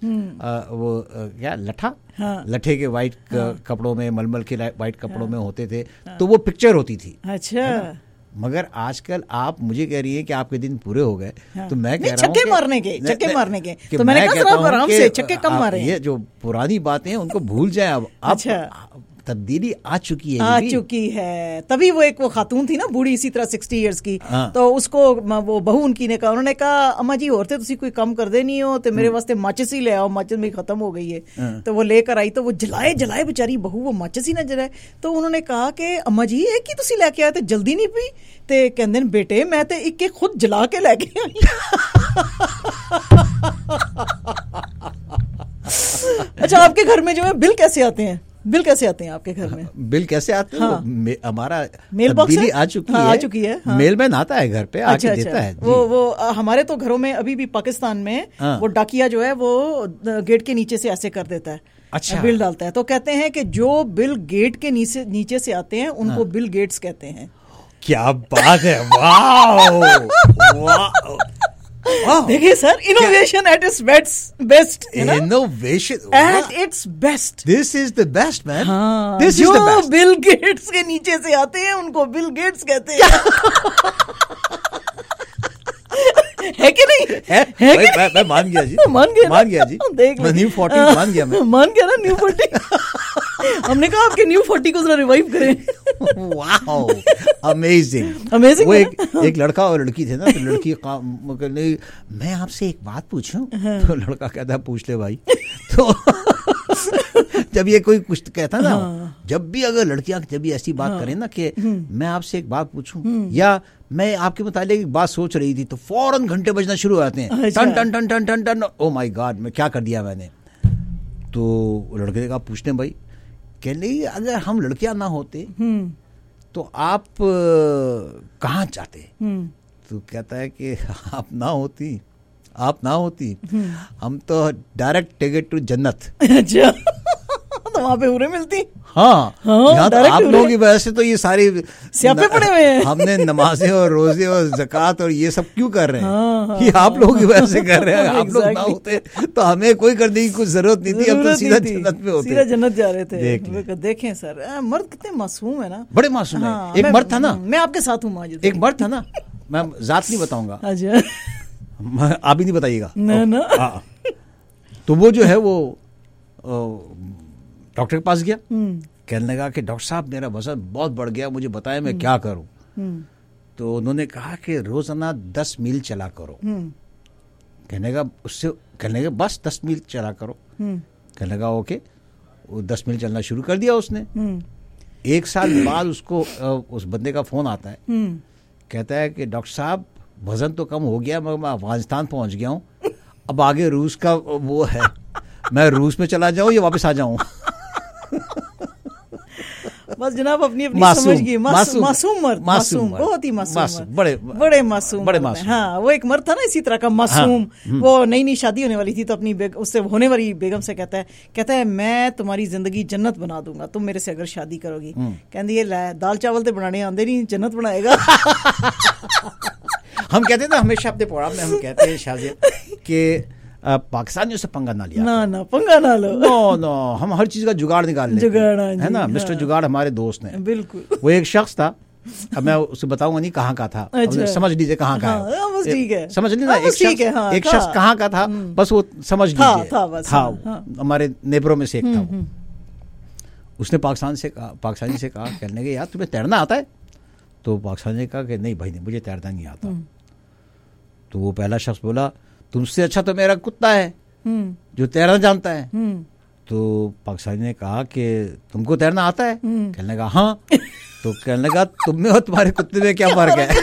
O: वो क्या लठा, हाँ, लठे के वाइट हाँ, कपड़ों में, मलमल के वाइट कपड़ों हाँ, में होते थे। हाँ, तो वो पिक्चर होती थी।
T: अच्छा।
O: मगर आजकल आप मुझे कह रही है कि आपके दिन पूरे हो गए, हाँ, तो मैं कह रहा हूँ
T: छक्के मारने के, छक्के मारने के, तो मैंने कहा आप आराम से छक्के कम मारे।
O: ये जो पुरानी बातें हैं उनको भूल जाए। अब अच्छा, तब्दीली आ चुकी है,
T: आ चुकी है। तभी वो एक वो खातून थी ना बूढ़ी, इसी तरह सिक्सटी इयर्स की, हाँ, तो उसको वो बहू उनकी ने कहा, उन्होंने कहा अम्मा जी औरतें तुसी कोई कम कर देनी हो तो मेरे वास्ते माचिस ही ले आओ, माचिस में खत्म हो गई है। हाँ, तो वो लेकर आई, तो वो जलाए जलाए बेचारी बहू, वो माचिस ही ना जलाए। तो उन्होंने कहा कि अम्मा जी एक ही तुसी लेके आए, तो जल्दी नहीं पी? ते कहंदे ने बेटे मैं तो एक एक खुद जला के लेके आई। अच्छा, आपके घर में जो है बिल कैसे आते हैं? बिल कैसे आते हैं आपके घर में?
O: बिल कैसे आते हैं? हाँ। हमारा
T: मेल बॉक्स
O: आ चुकी
T: हाँ,
O: है,
T: आ चुकी है हाँ।
O: मेल मैन आता है घर पे आके
T: अच्छा,
O: देता
T: अच्छा।
O: है।
T: वो वो हमारे तो घरों में अभी भी पाकिस्तान में हाँ। वो डाकिया जो है वो गेट के नीचे से ऐसे कर देता है, अच्छा। बिल डालता है। तो कहते हैं कि जो बिल गेट के नीचे नीचे से आते हैं उनको हाँ। बिल गेट्स कहते हैं।
O: क्या बात है, वाह वाह।
T: देखिए sir, innovation at its best,
O: innovation
T: at its best,
O: this is the best man.
T: This is the best. Bill Gates के नीचे से आते हैं उनको बिल गेट्स कहते हैं। है कि नहीं?
O: है, है कि मैं, मैं मान गया जी,
T: मान गया
O: मान गया जी,
T: देख
O: मैं न्यू फोर्टी मान गया, मैं
T: मान गया ना न्यू फोर्टी। हमने कहा आपके न्यू फोर्टी को जरा रिवाइव करें।
O: Wow, amazing
T: amazing.
O: वो एक एक लड़का और लड़की थे ना, तो लड़की नहीं, मैं आपसे एक बात पूछूं? तो लड़का कहता पूछ ले भाई। तो जब ये कोई कुछ कहता ना, जब भी अगर लड़कियां जब भी ऐसी बात करें ना कि मैं आपसे एक बात पूछूं या मैं आपके मुताबिक एक बात सोच रही थी, तो फौरन घंटे बजना शुरू हो जाते हैं, टन टन टन टन टन टन। ओ माय गॉड, मैं क्या कर दिया मैंने? तो लड़के ने कहा पूछने भाई, कहने अगर हम लड़कियां ना होते तो आप कहाँ जाते? तो कहता है कि आप ना होती आप ना होती हम तो डायरेक्ट टिकट टू जन्नत।
T: अच्छा, तो वहाँ पे उरे मिलती।
O: हाँ, हाँ तो आप लोगों की वजह से तो ये सारी
T: स्यापे पड़े हुए हैं।
O: हमने नमाजें और रोजे और ज़कात और ये सब क्यों कर रहे हैं? हाँ, हाँ, ये आप लोगों की वजह से कर रहे हैं। आप लोग ना होते तो हमें कोई करने की कुछ जरूरत नहीं थी, हम तो सीधा जन्नत में होते,
T: सीधा जन्नत जा रहे थे। देखें सर, मर्द कितने मासूम है ना,
O: बड़े मासूम है। एक मर्द था ना,
T: मैं आपके साथ हूँ माजिद,
O: एक मर्द था ना, मैं जात नहीं बताऊंगा, आप ही नहीं बताइएगा ना। तो वो जो है वो डॉक्टर के पास गया, कहने लगा कि डॉक्टर साहब मेरा वजन बहुत बढ़ गया, मुझे बताया मैं क्या करूं? तो उन्होंने कहा कि रोजाना दस मील चला करो। कहने लगा उससे कहने लगा बस दस मील चला करो। कहने लगा ओके, वो दस मील चलना शुरू कर दिया उसने। एक साल बाद उसको उस बंदे का फोन आता है, कहता है कि डॉक्टर साहब वजन तो कम हो गया मगर मैं अफगानिस्तान पहुंच गया हूँ, अब आगे रूस का वो है, मैं रूस में चला जाऊं या वापस आ जाऊं?
T: बस जनाब अपनी अपनी समझ गई। मासूम मासूम मर्द, मासूम बहुत ही मासूम,
O: बड़े
T: बड़े मासूम, बड़े मासूम। हाँ, वो एक मर्द था ना इसी तरह का मासूम। हाँ, वो नई नई शादी होने वाली थी तो अपनी उससे होने वाली बेगम से कहता है कहता है मैं तुम्हारी जिंदगी जन्नत बना दूंगा तुम मेरे से अगर शादी करोगी। कहती है दाल चावल तो बनाने आंदे नहीं, जन्नत बनाएगा।
O: हम कहते ना हमेशा अपने प्रोग्राम में हम कहते हैं शाजिया कि पाकिस्तानियों से पंगा ना लिया,
T: ना ना पंगा ना लो,
O: नो नो, हम हर चीज का जुगाड़ निकाल लेते
T: जुगाड़
O: है ना। मिस्टर
T: हाँ।
O: जुगाड़ हमारे दोस्त हैं,
T: बिल्कुल।
O: वो एक शख्स था, अब मैं उसे बताऊंगा नहीं कहाँ का था, अच्छा। समझ लीजिए कहाँ का
T: हाँ, है, बस ठीक है,
O: समझ लीजिए ना, एक शख्स
T: हाँ,
O: एक शख्स कहाँ का था, बस वो समझ लीजिए था, हमारे नेबरों में से एक था। उसने पाकिस्तान से कहा पाकिस्तानी से कहा, कहने लगे यार तुम्हें तैरना आता है? तो पाकिस्तानी ने कहा कि नहीं भाई नहीं, मुझे तैरना नहीं आता। तो वो पहला शख्स बोला तुमसे अच्छा तो मेरा कुत्ता है जो तैरना जानता है। तो पाकिस्तानी ने कहा कि तुमको तैरना आता है? कहने लगा हाँ। तो कहने लगा तुम में और तुम्हारे कुत्ते में क्या फर्क है?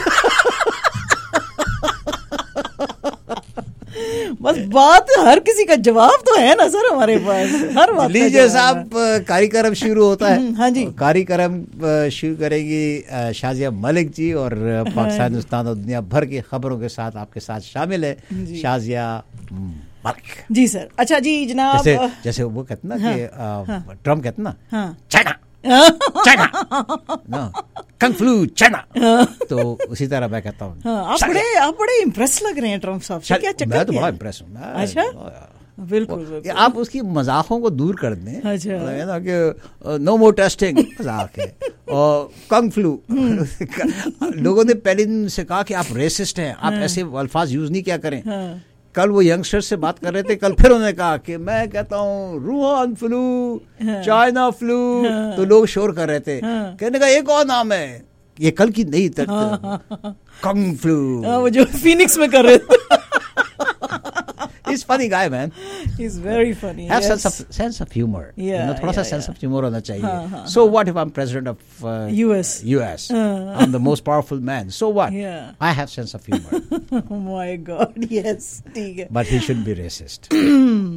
T: बस बात हर किसी का जवाब तो है ना सर हमारे पास, हर बात।
O: लीजिए साहब, कार्यक्रम शुरू होता है।
T: हाँ जी,
O: कार्यक्रम शुरू करेगी शाजिया मलिक जी और पाकिस्तान, हिंदुस्तान और दुनिया भर की खबरों के साथ आपके साथ शामिल है शाजिया मलिक
T: जी। सर अच्छा जी जनाब,
O: जैसे जैसे वो कहते ना कि ट्रम्प कहते ना चाइना चाइना ना कंग फ्लू चाइना, तो उसी तरह मैं कहता हूँ।
T: आप बड़े आप बड़े इम्प्रेस लग रहे हैं ट्रम्प साहब से, क्या चक्कर?
O: मैं तो बड़ा इम्प्रेस हूँ।
T: अच्छा, बिल्कुल, बिल्कुल।
O: आप उसकी मजाकों को दूर कर दें।
T: अच्छा,
O: ना कि नो मोर टेस्टिंग मजाक है, और कंग फ्लू लोगों ने पहले दिन से कहा कि आप रेसिस्ट हैं, आप ऐसे अल्फाज यूज नहीं क्या करें। कल वो यंगस्टर से बात कर रहे थे, कल फिर उन्होंने कहा कि मैं कहता हूँ रूहान फ्लू, चाइना फ्लू, तो लोग शोर कर रहे थे। कहने का एक और नाम है, ये कल की नहीं तक कंग फ्लू,
T: वो जो फीनिक्स में कर रहे थे।
O: He's funny guy, man.
T: He's very funny.
O: Have
T: yes.
O: sense of sense of humor.
T: Yeah,
O: you know, थोड़ा सा
T: yeah,
O: sense
T: yeah.
O: of humor होना चाहिए.
T: हाँ, हाँ,
O: so
T: हाँ.
O: what if I'm president of uh,
T: U S?
O: U S.
T: Uh.
O: I'm the most powerful man. So what?
T: Yeah.
O: I have sense of humor.
T: Oh my God, yes. ठीक है.
O: But he shouldn't be racist.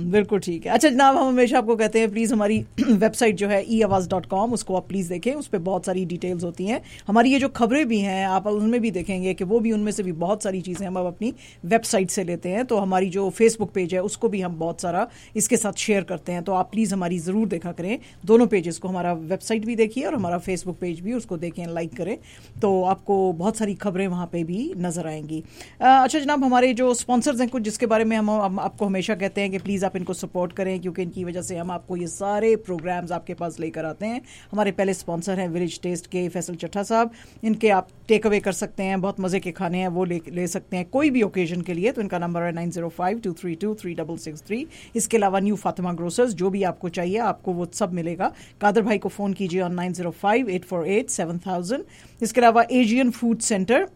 T: बिल्कुल ठीक है। अच्छा जनाब, हम हमेशा आपको कहते हैं प्लीज़ हमारी वेबसाइट जो है ई आवाज़ डॉट कॉम, उसको आप प्लीज़ देखें, उस पर बहुत सारी डिटेल्स होती हैं। हमारी ये जो खबरें भी हैं आप उनमें भी देखेंगे कि वो भी, उनमें से भी बहुत सारी चीज़ें हम अब अपनी वेबसाइट से लेते हैं। तो हमारी जो फेसबुक पेज है उसको भी हम बहुत सारा इसके साथ शेयर करते हैं, तो आप प्लीज़ हमारी ज़रूर देखा करें दोनों पेजेस को, हमारा वेबसाइट भी देखिए और हमारा फेसबुक पेज भी, उसको देखें, लाइक करें, तो आपको बहुत सारी खबरें वहाँ पर भी नज़र आएंगी। अच्छा जनाब, हमारे जो स्पॉन्सर्स हैं कुछ, जिसके बारे में हम, हम आपको हमेशा कहते हैं कि प्लीज़ आप इनको सपोर्ट करें, क्योंकि इनकी वजह से हम आपको ये सारे प्रोग्राम्स आपके पास लेकर आते हैं। हमारे पहले स्पॉन्सर हैं विलेज टेस्ट के फैसल चट्टा साहब। इनके आप टेक अवे कर सकते हैं, बहुत मज़े के खाने हैं वो ले ले सकते हैं कोई भी ओकेजन के लिए। तो इनका नंबर है nine zero five two three two three double six three. इसके अलावा न्यू फातिमा ग्रोसर्स, जो भी आपको चाहिए आपको वो सब मिलेगा। कादर भाई को फ़ोन कीजिए on nine zero five eight four eight seven thousand. इसके अलावा एशियन फूड सेंटर,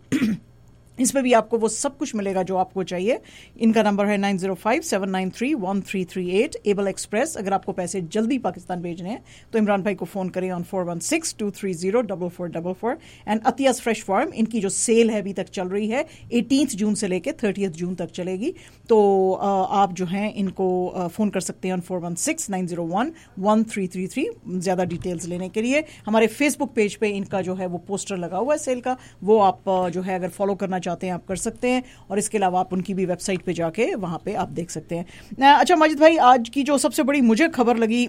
T: इस पर भी आपको वो सब कुछ मिलेगा जो आपको चाहिए। इनका नंबर है nine zero five seven nine three one three three eight. Able Express, अगर आपको पैसे जल्दी पाकिस्तान भेजने हैं तो इमरान भाई को फ़ोन करें on four one six two three zero double four double four. And Atiya's fresh farm, इनकी जो सेल है अभी तक चल रही है, एटीनथ जून से लेकर थर्टियथ जून तक चलेगी। तो आप जो हैं इनको फ़ोन कर सकते हैं on four one six nine zero one one three three three ज़्यादा डिटेल्स लेने के लिए। हमारे फेसबुक पेज पे इनका जो है वो पोस्टर लगा हुआ है सेल का, वो आप जो है अगर फॉलो करना चाहते हैं आप कर सकते हैं। और इसके अलावा आप उनकी भी वेबसाइट पे जाके वहां पे आप देख सकते हैं। अच्छा माजिद भाई, आज की जो सबसे बड़ी मुझे खबर लगी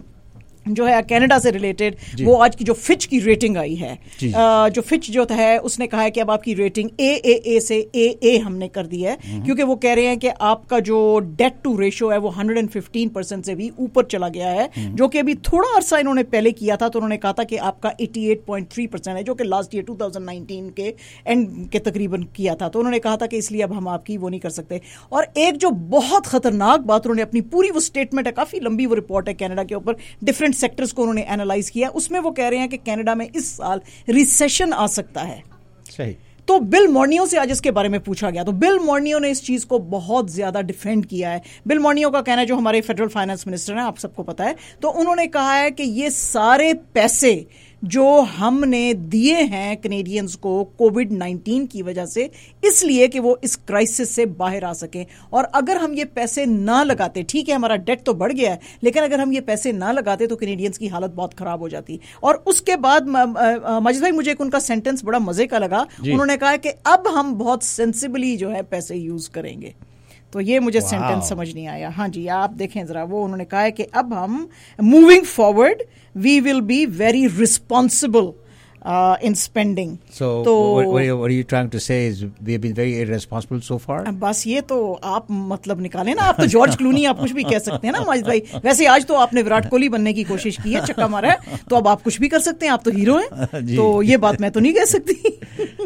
T: जो है कनाडा से रिलेटेड, वो आज की जो फिच की रेटिंग आई है, आ, जो फिच जो है उसने कहा है कि अब आपकी रेटिंग ए ए ए से ए ए हमने कर दी है, क्योंकि वो कह रहे हैं कि आपका जो डेट टू रेशियो है वो वन हंड्रेड फिफ्टीन परसेंट से भी ऊपर चला गया है, जो कि अभी थोड़ा अरसा इन्होंने पहले किया था। तो उन्होंने कहा था कि आपका अठासी पॉइंट थ्री परसेंट है, जो कि last year two thousand nineteen के एंड के तकरीबन किया था। तो उन्होंने कहा था कि इसलिए अब हम आपकी वो नहीं कर सकते। और एक जो बहुत खतरनाक बात उन्होंने अपनी पूरी वो स्टेटमेंट है, काफी लंबी वो रिपोर्ट है कनाडा के ऊपर, डिफरेंट सेक्टर्स को उन्होंने एनालाइज किया, उसमें वो कह रहे हैं कि कनाडा में इस साल रिसेशन आ सकता है। सही। तो बिल मॉर्नियो से आज इसके बारे में पूछा गया, तो बिल मॉर्नियो ने इस चीज को बहुत ज्यादा डिफेंड किया है। बिल मॉर्नियो का कहना है, जो हमारे फेडरल फाइनेंस मिनिस्टर हैं, आप सबको पता है, तो उन्होंने कहा है कि ये सारे पैसे जो हमने दिए हैं कनेडियंस को कोविड नाइनटीन की वजह से, इसलिए कि वो इस क्राइसिस से बाहर आ सकें। और अगर हम ये पैसे ना लगाते, ठीक है हमारा डेट तो बढ़ गया है, लेकिन अगर हम ये पैसे ना लगाते तो कनेडियंस की हालत बहुत खराब हो जाती। और उसके बाद मजिद भाई, मुझे एक उनका सेंटेंस बड़ा मजे का लगा, उन्होंने कहा कि अब हम बहुत सेंसिबली जो है पैसे यूज करेंगे। तो ये मुझे सेंटेंस समझ नहीं आया। हाँ जी, आप देखें जरा, वो उन्होंने कहा है कि अब हम moving forward we will be very responsible Uh, in spending.
O: So, so what, what, are you, what are you trying to say is we have been very irresponsible so far?
T: बस ये तो आप मतलब निकालें ना, आप तो जॉर्ज क्लूनी आप कुछ भी कह सकते हैं ना माजिद भाई। वैसे आज तो आपने विराट कोहली बनने की कोशिश की है, चक्का मारा है, तो अब आप कुछ भी कर सकते हैं, आप तो हीरो हैं। तो ये बात मैं तो नहीं कह सकती।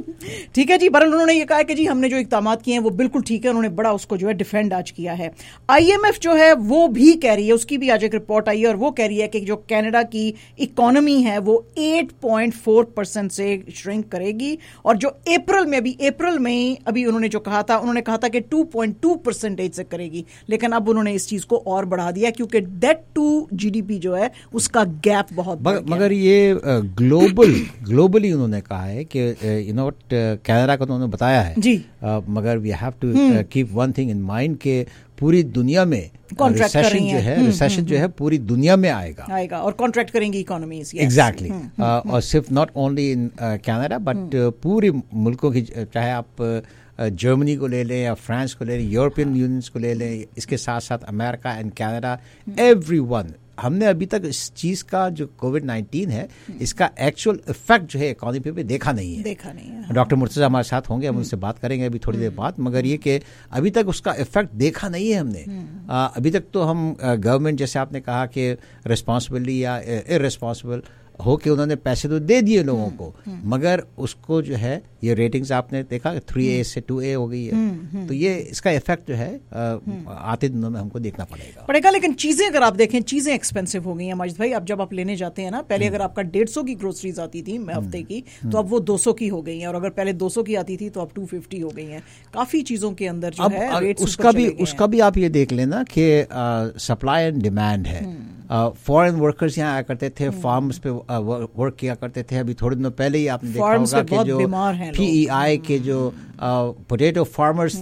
T: ठीक है जी, बहरहाल उन्होंने ये कहा कि जी हमने जो इक़दाम किए हैं वो बिल्कुल ठीक है, उन्होंने बड़ा उसको जो है डिफेंड आज किया है। आईएमएफ जो है वो भी कह रही है, उसकी भी आज एक रिपोर्ट आई है, और वो कह रही है कि जो कनाडा की इकोनॉमी है वो एट पॉइंट फोर परसेंट से श्रिंक करेगी। और जो अप्रैल में अभी अप्रैल में अभी उन्होंने जो कहा था, उन्होंने कहा था कि टू पॉइंट टू परसेंटेज से करेगी, लेकिन अब उन्होंने इस चीज को और बढ़ा दिया, क्योंकि डेट टू जीडीपी जो है उसका गैप बहुत
O: मगर, मगर ये ग्लोबल ग्लोबली उन्होंने कहा है कि यू नो कनाडा को उन्होंने बताया है जी, uh, मगर we have to keep one thing in mind के पूरी दुनिया में रिसेशन जो है रिसेशन जो है पूरी दुनिया में आएगा
T: आएगा और कॉन्ट्रैक्ट करेंगी इकोनॉमीज।
O: एग्जैक्टली, और सिर्फ not only in Canada but पूरे मुल्कों की, चाहे आप जर्मनी को ले लें या फ्रांस को ले लें, यूरोपियन यूनियंस को ले लें, इसके साथ साथ अमेरिका एंड कनाडा, एवरीवन। हमने अभी तक इस चीज का जो कोविड नाइनटीन है इसका एक्चुअल इफेक्ट जो है इकोनॉमी पे देखा नहीं है
T: देखा नहीं है।
O: डॉक्टर मुर्तजा हमारे साथ होंगे, हम उनसे बात करेंगे अभी थोड़ी देर बाद, मगर ये कि अभी तक उसका इफेक्ट देखा नहीं है हमने। आ, अभी तक तो हम गवर्नमेंट, जैसे आपने कहा कि रिस्पॉन्सिबली या इररिस्पॉन्सिबल हो के उन्होंने पैसे तो दे दिए लोगों को, मगर उसको जो है ये रेटिंग्स आपने देखा थ्री ए से टू ए हो गई है, तो ये इसका इफेक्ट जो है आते दिनों में हमको देखना पड़ेगा
T: पड़ेगा लेकिन चीजें अगर आप देखें, चीजें एक्सपेंसिव हो गई हैं माजिद भाई। अब जब आप लेने जाते हैं ना, पहले अगर आपका डेढ़ सौ की ग्रोसरीज आती थी हफ्ते की, तो अब वो दो सौ की हो गई हैं, और अगर पहले दो सौ की आती थी तो अब टू फिफ्टी हो गई हैं। काफी चीजों के अंदर जो है रेट्स
O: उसका भी उसका भी आप ये देख लेना कि सप्लाई एंड डिमांड है। फॉरेन वर्कर्स यहाँ आया करते थे, फार्म्स पे वर्क किया करते थे। अभी थोड़े दिनों पहले ही आपने देखा होगा कि जो पी ई आई के जो पोटैटो फार्मर्स थे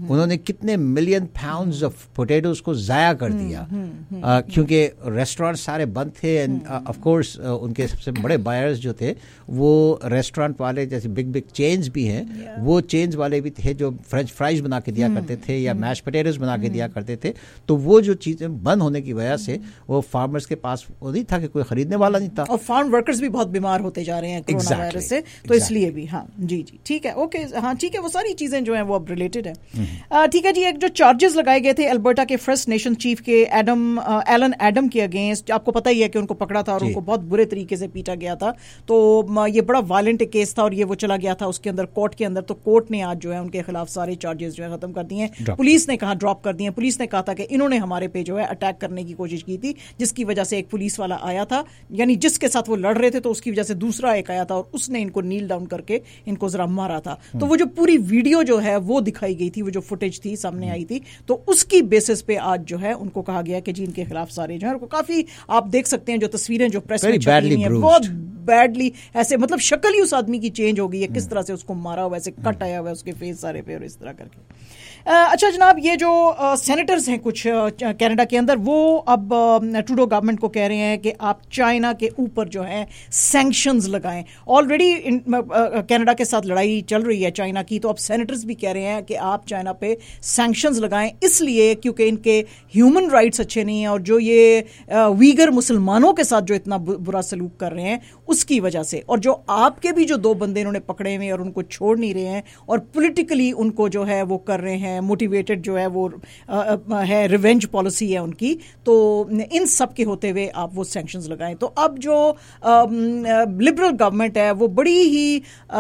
O: انہوں نے کتنے ملین پاؤنڈز آف پوٹیٹوز کو ضائع کر دیا کیونکہ ریسٹورینٹ سارے بند تھے. اینڈ آف کورس ان کے سب سے بڑے بائرز جو تھے وہ ریسٹورینٹ والے, جیسے بگ بگ چینز بھی ہیں, وہ چینز والے بھی تھے جو فرینچ فرائز بنا کے دیا کرتے تھے یا میش پوٹیٹوز بنا کے دیا کرتے تھے. تو وہ جو چیزیں بند ہونے کی وجہ سے وہ فارمرز کے پاس وہ نہیں تھا کہ کوئی خریدنے والا نہیں تھا,
T: اور فارم ورکرز بھی بہت بیمار ہوتے جا رہے ہیں کورونا وائرس سے, تو اس لیے بھی. ہاں جی جی ٹھیک ہے, اوکے ہاں ٹھیک ہے, وہ ساری چیزیں جو ہیں وہ اب ریلیٹڈ ہیں. ٹھیک ہے جی, ایک جو چارجز لگائے گئے تھے البرٹا کے فرسٹ نیشن چیف کے ایڈم ایلن ایڈم کے اگینسٹ, آپ کو پتہ ہی ہے کہ ان کو پکڑا تھا اور ان کو بہت برے طریقے سے پیٹا گیا تھا. تو یہ بڑا وائلنٹ کیس تھا اور یہ وہ چلا گیا تھا اس کے اندر کورٹ کے اندر. تو کورٹ نے آج جو ہے ان کے خلاف سارے چارجز جو ہے ختم کر دیے ہیں. پولیس نے کہا ڈراپ کر دیے ہیں. پولیس نے کہا تھا کہ انہوں نے ہمارے پہ جو ہے اٹیک کرنے کی کوشش کی تھی, جس کی وجہ سے ایک پولیس والا آیا تھا, یعنی جس کے ساتھ وہ لڑ رہے تھے, تو اس کی وجہ سے دوسرا ایک آیا تھا اور اس نے ان کو نیل ڈاؤن کر کے ان کو ذرا مارا تھا. تو وہ جو پوری ویڈیو جو ہے وہ دکھائی گئی تھی, وہ جو فوٹیج تھی سامنے آئی تھی, تو اس کی بیسس پہ آج جو ہے ان کو کہا گیا کہ جی ان کے خلاف سارے جو ہے کافی آپ دیکھ سکتے ہیں جو تصویریں جو پریس میں چھپی ہیں بہت بیڈلی ایسے, مطلب شکل ہی اس آدمی کی چینج ہو گئی ہے, کس طرح سے اس کو مارا ہوا, ایسے کٹ آیا ہوا ہے اس کے فیس سارے پہ, اور اس طرح کر کے. اچھا جناب, یہ جو سینیٹرز ہیں کچھ کینیڈا کے اندر, وہ اب ٹروڈو گورنمنٹ کو کہہ رہے ہیں کہ آپ چائنا کے اوپر جو ہے سینکشنز لگائیں. آلریڈی کینیڈا کے ساتھ لڑائی چل رہی ہے چائنا کی, تو اب سینیٹرز بھی کہہ رہے ہیں کہ آپ چائنا پہ سینکشنز لگائیں, اس لیے کیونکہ ان کے ہیومن رائٹس اچھے نہیں ہیں, اور جو یہ ویگر مسلمانوں کے ساتھ جو اتنا برا سلوک کر رہے ہیں اس کی وجہ سے, اور جو آپ کے بھی جو دو بندے انہوں نے پکڑے ہوئے اور ان کو چھوڑ نہیں رہے ہیں, اور پولیٹیکلی ان کو جو ہے وہ کر رہے ہیں, موٹیویٹڈ جو ہے وہ ہے, ریونج پالیسی ہے ان کی. تو ان سب کے ہوتے ہوئے آپ وہ سینکشنز لگائیں. تو اب جو لبرل گورنمنٹ ہے وہ بڑی ہی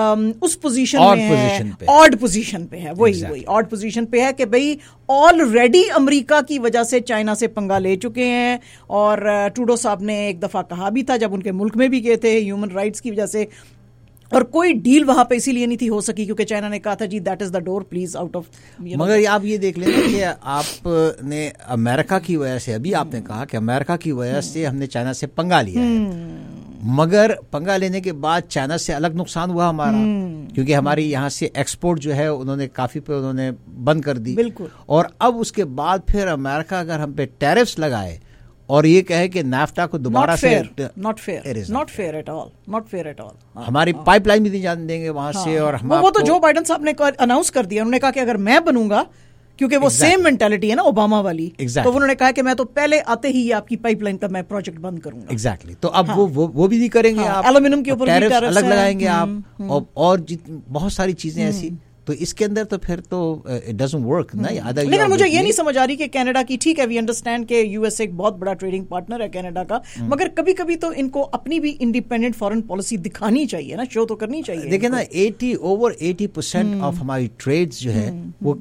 T: اس پوزیشن میں ہے, آڈ پوزیشن پہ ہے, وہی وہی آڈ پوزیشن پہ ہے کہ بھئی آلریڈی امریکہ کی وجہ سے چائنا سے پنگا لے چکے ہیں. اور ٹروڈو صاحب نے ایک دفعہ کہا بھی تھا جب ان کے ملک میں بھی گئے تھے ہیومن رائٹس کی وجہ سے, اور کوئی ڈیل وہاں پہ اسی لیے نہیں تھی ہو سکی کیونکہ چائنا نے کہا تھا جی that is the door please out of.
O: مگر آپ یہ دیکھ لیں کہ آپ نے امریکہ کی وجہ سے, ابھی آپ نے کہا کہ امریکہ کی وجہ سے ہم نے چائنا سے پنگا لیا ہے, مگر پنگا لینے کے بعد چائنا سے الگ نقصان ہوا ہمارا, کیونکہ ہماری یہاں سے ایکسپورٹ جو ہے انہوں نے کافی پہ انہوں نے بند کر دی.
T: بالکل.
O: اور اب اس کے بعد پھر امریکہ اگر ہم پہ ٹیرفس لگائے اور یہ کہے کہ نیفٹا کو دوبارہ سے
T: not fair not fair at all not fair at all
O: ہماری پائپ لائن بھی نہیں جان دیں گے وہاں سے. اور
T: وہ تو جو بائیڈن صاحب نے اناؤنس کر دیا, انہوں نے کہا کہ اگر میں بنوں گا, کیونکہ وہ سیم مینٹالٹی ہے نا اوباما والی, تو انہوں نے کہا کہ میں تو پہلے آتے ہی آپ کی پائپ لائن کا میں پروجیکٹ بند کروں گا.
O: ایگزیکٹلی. تو اب وہ وہ بھی نہیں کریں گے, آپ
T: ایلومینیم کے اوپر
O: ٹیرفس الگ لگائیں گے آپ, اور بہت ساری چیزیں ایسی. تو اس کے اندر تو پھر تو اٹ ڈزنٹ ورک نا.
T: لیکن مجھے یہ نہیں سمجھ آ رہی کہ کینیڈا کی, ٹھیک ہے وی انڈرسٹینڈ کہ یو ایس ایک بہت بڑا ٹریڈنگ پارٹنر ہے کینیڈا کا, مگر کبھی کبھی تو ان کو اپنی بھی انڈیپینڈنٹ فارن پالیسی دکھانی چاہیے نا, شو تو کرنی چاہیے.
O: دیکھیں نا eighty over eighty percent of ہماری ٹریڈز جو ہے وہ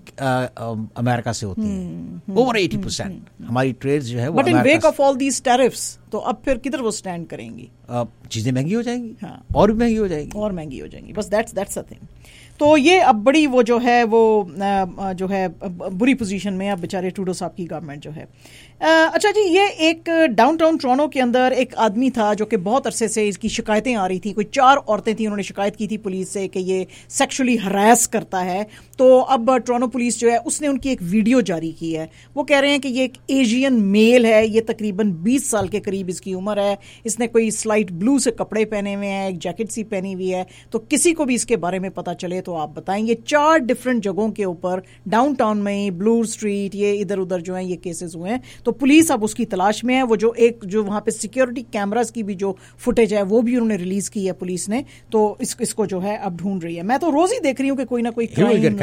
O: امریکہ سے ہوتی ہیں, اوور ایٹی پرسینٹ ہماری ٹریڈز جو ہے.
T: But in wake of all these tariffs تو اب پھر کدھر وہ اسٹینڈ کریں گی,
O: چیزیں مہنگی ہو جائیں گی, اور بھی مہنگی ہو جائیں گی,
T: اور مہنگی ہو جائیں گی. بس دیٹس دیٹس اے تھنگ. تو یہ اب بڑی وہ جو ہے وہ جو ہے بری پوزیشن میں اب بیچارے ٹروڈو صاحب کی گورنمنٹ جو ہے. اچھا جی, یہ ایک ڈاؤن ٹاؤن ٹورانٹو کے اندر ایک آدمی تھا جو کہ بہت عرصے سے اس کی شکایتیں آ رہی تھیں, کوئی چار عورتیں تھیں, انہوں نے شکایت کی تھی پولیس سے کہ یہ سیکشولی ہراس کرتا ہے. تو اب ٹورانٹو پولیس جو ہے اس نے ان کی ایک ویڈیو جاری کی ہے. وہ کہہ رہے ہیں کہ یہ ایک ایشین میل ہے, یہ تقریباً بیس سال کے قریب اس کی عمر ہے, اس نے کوئی سلائٹ بلو سے کپڑے پہنے ہوئے ہیں, ایک جیکٹ سی پہنی ہوئی ہے. تو کسی کو بھی اس کے بارے میں پتہ چلے تو آپ بتائیں. یہ چار ڈفرینٹ جگہوں کے اوپر ڈاؤن ٹاؤن میں, بلو اسٹریٹ, یہ ادھر ادھر جو ہیں یہ کیسز ہوئے ہیں. تو پولیس اب اس کی تلاش میں ہے. وہ جو ایک جو وہاں پہ سیکیورٹی کیمراز کی بھی جو فوٹیج ہے وہ بھی انہوں نے ریلیز کی ہے پولیس نے, تو اس اس کو جو ہے اب ڈھونڈ رہی ہے. میں تو روز ہی دیکھ رہی ہوں کہ کوئی نہ کوئی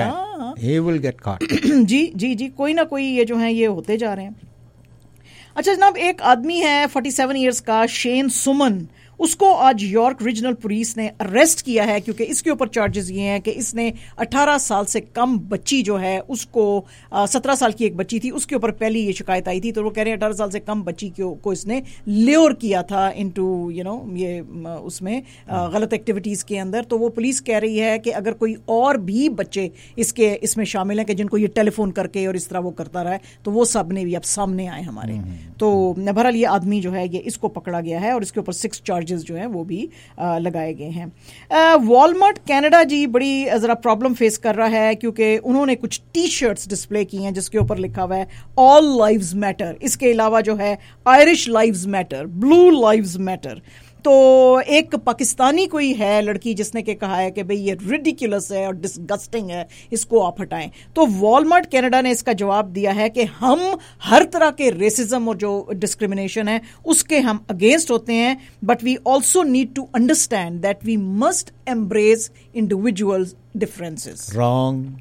T: جی جی جی کوئی نہ کوئی یہ جو ہیں یہ ہوتے جا رہے ہیں. اچھا جناب, ایک آدمی ہے فورٹی سیون ایئرس کا شین سمن, اس کو آج یارک ریجنل پولیس نے اریسٹ کیا ہے کیونکہ اس کے اوپر چارجز یہ ہیں کہ اس نے اٹھارہ سال سے کم بچی جو ہے اس کو, سترہ سال کی ایک بچی تھی, اس کے اوپر پہلی یہ شکایت آئی تھی. تو وہ کہہ رہے ہیں اٹھارہ سال سے کم بچی کو اس نے لیور کیا تھا انٹو یو نو یہ اس میں غلط ایکٹیویٹیز کے اندر. تو وہ پولیس کہہ رہی ہے کہ اگر کوئی اور بھی بچے اس کے اس میں شامل ہیں کہ جن کو یہ ٹیلی فون کر کے اور اس طرح وہ کرتا رہا ہے, تو وہ سب نے بھی اب سامنے آئے ہمارے. تو بہرحال یہ آدمی جو ہے یہ اس کو پکڑا گیا ہے اور اس کے اوپر سکس چارج चार्जेस जो हैं वो भी लगाए गए हैं। वॉलमार्ट कनाडा जी बड़ी ज़रा प्रॉब्लम फेस कर रहा है क्योंकि उन्होंने कुछ टी शर्ट्स डिस्प्ले की हैं जिसके ऊपर लिखा हुआ है ऑल लाइव्स मैटर, इसके अलावा जो है Irish lives matter, blue lives matter. तो एक पाकिस्तानी कोई है लड़की जिसने के कहा है कि भाई ये रिडिकुलस है और डिसगस्टिंग है, इसको आप हटाएं। तो वॉलमार्ट कनाडा ने इसका जवाब दिया है कि हम हर तरह के रेसिज्म और जो डिस्क्रिमिनेशन है उसके हम अगेंस्ट होते हैं, but we also need to understand that we must embrace individual differences.
O: Wrong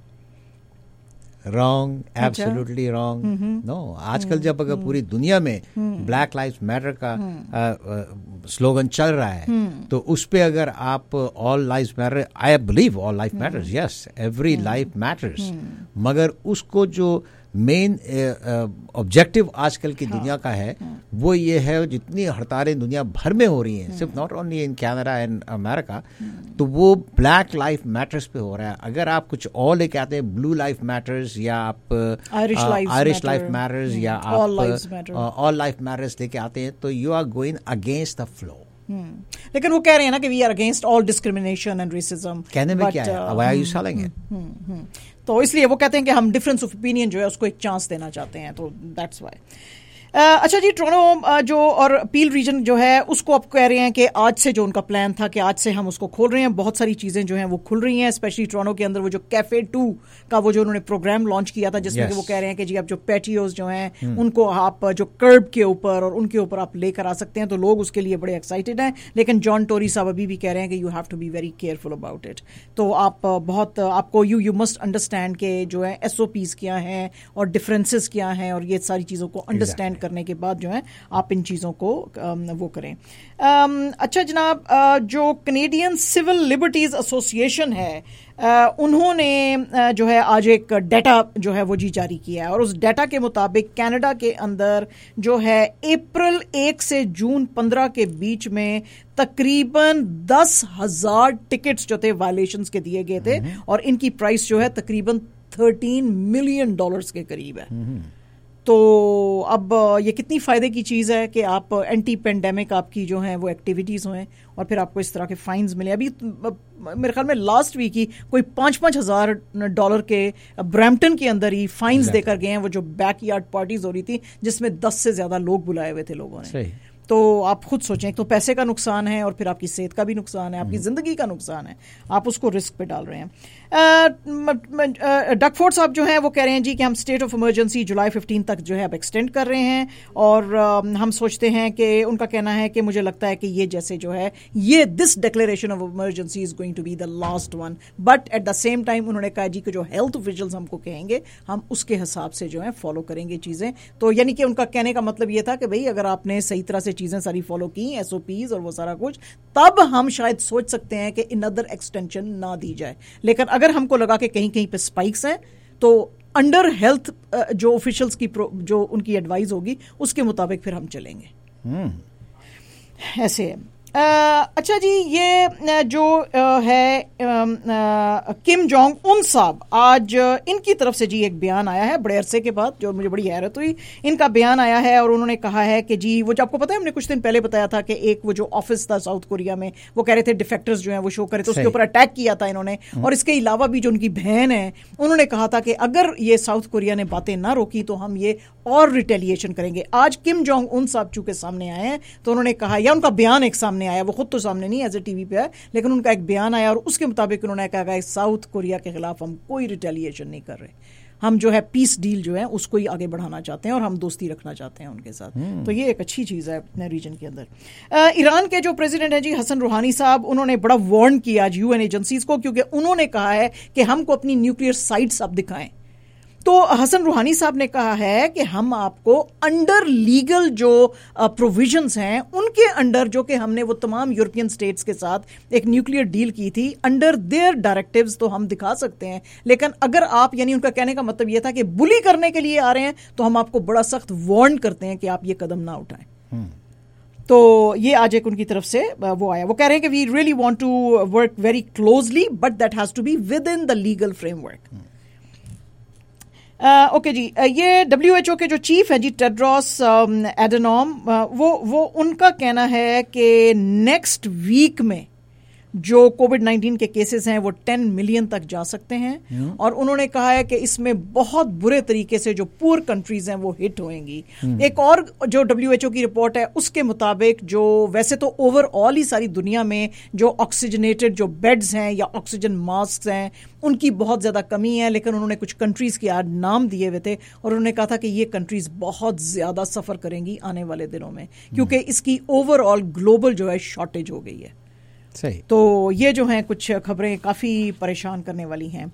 O: wrong, absolutely wrong. No, आजकल जब अगर पूरी दुनिया में ब्लैक लाइव्स मैटर का स्लोगन चल रहा है तो उस पे अगर आप all lives matter, I believe all life matters, yes every life matters, मगर उसको जो मेन ऑब्जेक्टिव आजकल की दुनिया का है वो ये है, जितनी हड़तालें दुनिया भर में हो रही हैं, सिर्फ not only in Canada and America, तो वो ब्लैक लाइफ मैटर्स पे हो रहा है। अगर आप कुछ और लेके आते हैं, ब्लू लाइफ मैटर्स या आप आयरिश लाइफ मैटर्स या आप ऑल लाइफ मैटर्स लेके आते हैं तो you are going against the flow.
T: लेकिन वो कह रहे हैं ना कि we are against all discrimination and racism.
O: कहने में क्या है, why are you selling it?
T: तो इसलिए वो कहते हैं कि हम डिफरेंस ऑफ ओपिनियन जो है उसको एक चांस देना चाहते हैं, तो दैट्स व्हाई। Uh, अच्छा जी, टोरंटो uh, जो और पील रीजन जो है उसको आप कह रहे हैं कि आज से जो उनका प्लान था कि आज से हम उसको खोल रहे हैं, बहुत सारी चीज़ें जो हैं वो खुल रही हैं, स्पेशली टोरंटो के अंदर वो जो कैफे टू का वो जो उन्होंने प्रोग्राम लॉन्च किया था जिसमें yes. वो कह रहे हैं कि जी आप जो पैटियोज जो हैं hmm. उनको आप जो कर्ब के ऊपर और उनके ऊपर आप लेकर आ सकते हैं, तो लोग उसके लिए बड़े एक्साइटेड हैं। लेकिन जॉन टोरी साहब अभी भी कह रहे हैं कि you have to be very careful about it. तो आप बहुत आपको यू यू मस्ट अंडरस्टैंड के जो है एस ओ पीज क्या हैं और डिफरेंसेस क्या हैं, और ये सारी चीज़ों को अंडरस्टैंड exactly. करने के बाद जो है आप इन चीज़ों को वो करें। अच्छा जनाब, जो कैनेडियन सिविल लिबर्टीज एसोसिएशन है उन्होंने जो है आज एक डाटा जो है वो जी जारी किया है, और उस डाटा के मुताबिक कनाडा के अंदर जो है अप्रैल एक से जून पंद्रह के बीच में तकरीबन दस हजार टिकट्स जो थे वायलेशंस के दिए गए थे, और इनकी प्राइस जो है तकरीबन थर्टीन मिलियन डॉलर्स के करीब है। तो अब ये कितनी फ़ायदे की चीज़ है कि आप एंटी पेंडेमिक आपकी जो हैं वो एक्टिविटीज़ हों और फिर आपको इस तरह के फाइन्स मिले। अभी मेरे ख्याल में लास्ट वीक ही कोई पाँच पाँच हज़ार डॉलर के ब्रैम्पटन के अंदर ही फाइन्स exactly. देकर गए हैं, वो जो बैक यार्ड पार्टीज हो रही थी जिसमें दस से ज़्यादा लोग बुलाए हुए थे लोगों ने। तो आप खुद सोचें, तो पैसे का नुकसान है और फिर आपकी सेहत का भी नुकसान है, आपकी ज़िंदगी का नुकसान है, आप उसको रिस्क पे डाल रहे हैं। डकफोर्ड साहब जो हैं वो कह रहे हैं जी कि हम state of emergency July fifteen तक जो है अब एक्सटेंड कर रहे हैं, और uh, हम सोचते हैं कि उनका कहना है कि मुझे लगता है कि ये जैसे जो है ये this declaration of emergency is going to be the last one, but at the same time उन्होंने कहा जी कि जो हेल्थ ऑफिशियल्स हमको कहेंगे हम उसके हिसाब से जो है फॉलो करेंगे चीज़ें। तो यानी कि उनका कहने का मतलब ये था कि भाई अगर आपने सही तरह से चीज़ें सारी फॉलो की, एस ओ पीज और वो सारा कुछ, तब हम शायद सोच सकते हैं कि इन अदर एक्सटेंशन ना दी जाए। लेकिन अगर हमको लगा कि कहीं कहीं पे स्पाइक्स हैं तो अंडर हेल्थ जो ऑफिशियल्स की जो उनकी एडवाइस होगी उसके मुताबिक फिर हम चलेंगे। hmm. ऐसे है। Uh, अच्छा जी, ये जो uh, है uh, किम जोंग उन साहब, आज uh, इनकी तरफ से जी एक बयान आया है बड़े अरसे के बाद, जो मुझे बड़ी हैरत हुई। इनका बयान आया है और उन्होंने कहा है कि जी वो जो आपको पता है हमने कुछ दिन पहले बताया था कि एक वो जो ऑफिस था साउथ कोरिया में, वो कह रहे थे डिफेक्टर्स जो हैं वो शो करे, तो उसके ऊपर अटैक किया था इन्होंने। और इसके अलावा भी जो उनकी बहन है उन्होंने कहा था कि अगर ये साउथ कोरिया ने बातें ना रोकी तो हम ये और रिटेलिएशन करेंगे। आज किम जोंग उन साहब चूंकि सामने आए हैं तो उन्होंने कहा, या उनका बयान एक सामने आया, वो खुद तो सामने नहीं एज ए टीवी पे है, लेकिन उनका एक बयान आया और उसके मुताबिक उन्होंने कहा कि साउथ कोरिया के खिलाफ हम कोई रिटेलिएशन नहीं कर रहे, हम जो है पीस डील जो है उसको ही आगे बढ़ाना चाहते हैं और हम दोस्ती रखना चाहते हैं उनके साथ। hmm. तो ये एक अच्छी चीज़ है अपने रीजन के अंदर। ईरान के जो प्रेसिडेंट हैं जी हसन रूहानी साहब, उन्होंने बड़ा वार्न किया आज यूएन एजेंसीज को, क्योंकि उन्होंने कहा है कि हमको अपनी न्यूक्लियर साइट्स अब दिखाएं। तो हसन रूहानी साहब ने कहा है कि हम आपको अंडर लीगल जो प्रोविजंस हैं उनके अंडर, जो कि हमने वो तमाम यूरोपियन स्टेट्स के साथ एक न्यूक्लियर डील की थी, अंडर देयर डायरेक्टिव्स तो हम दिखा सकते हैं। लेकिन अगर आप, यानी उनका कहने का मतलब ये था कि बुली करने के लिए आ रहे हैं तो हम आपको बड़ा सख्त वार्न करते हैं कि आप ये कदम ना उठाएं। hmm. तो ये आज एक उनकी तरफ से वो आया। वो कह रहे हैं कि we really want to work very closely but that has to be within the legal framework. Okay जी, ये डब्ल्यू एच ओ के जो चीफ हैं जी टेड्रोस एडनॉम, वो वो उनका कहना है कि नेक्स्ट वीक में जो कोविड नाइन्टीन के केसेस हैं वो टेन मिलियन तक जा सकते हैं, और उन्होंने कहा है कि इसमें बहुत बुरे तरीके से जो पुअर कंट्रीज हैं वो हिट होंगी। एक और जो डब्ल्यू एच ओ की रिपोर्ट है उसके मुताबिक जो वैसे तो ओवरऑल ही सारी दुनिया में जो ऑक्सीजनेटेड जो बेड्स हैं या ऑक्सीजन मास्क हैं उनकी बहुत ज़्यादा कमी है, लेकिन उन्होंने कुछ कंट्रीज़ के आज नाम दिए हुए थे और उन्होंने कहा था कि ये कंट्रीज़ बहुत ज़्यादा सफ़र करेंगी आने वाले दिनों में, क्योंकि इसकी ओवरऑल ग्लोबल जो है शॉर्टेज हो गई है।
O: सही।
T: तो ये जो हैं कुछ खबरें काफ़ी परेशान करने वाली हैं।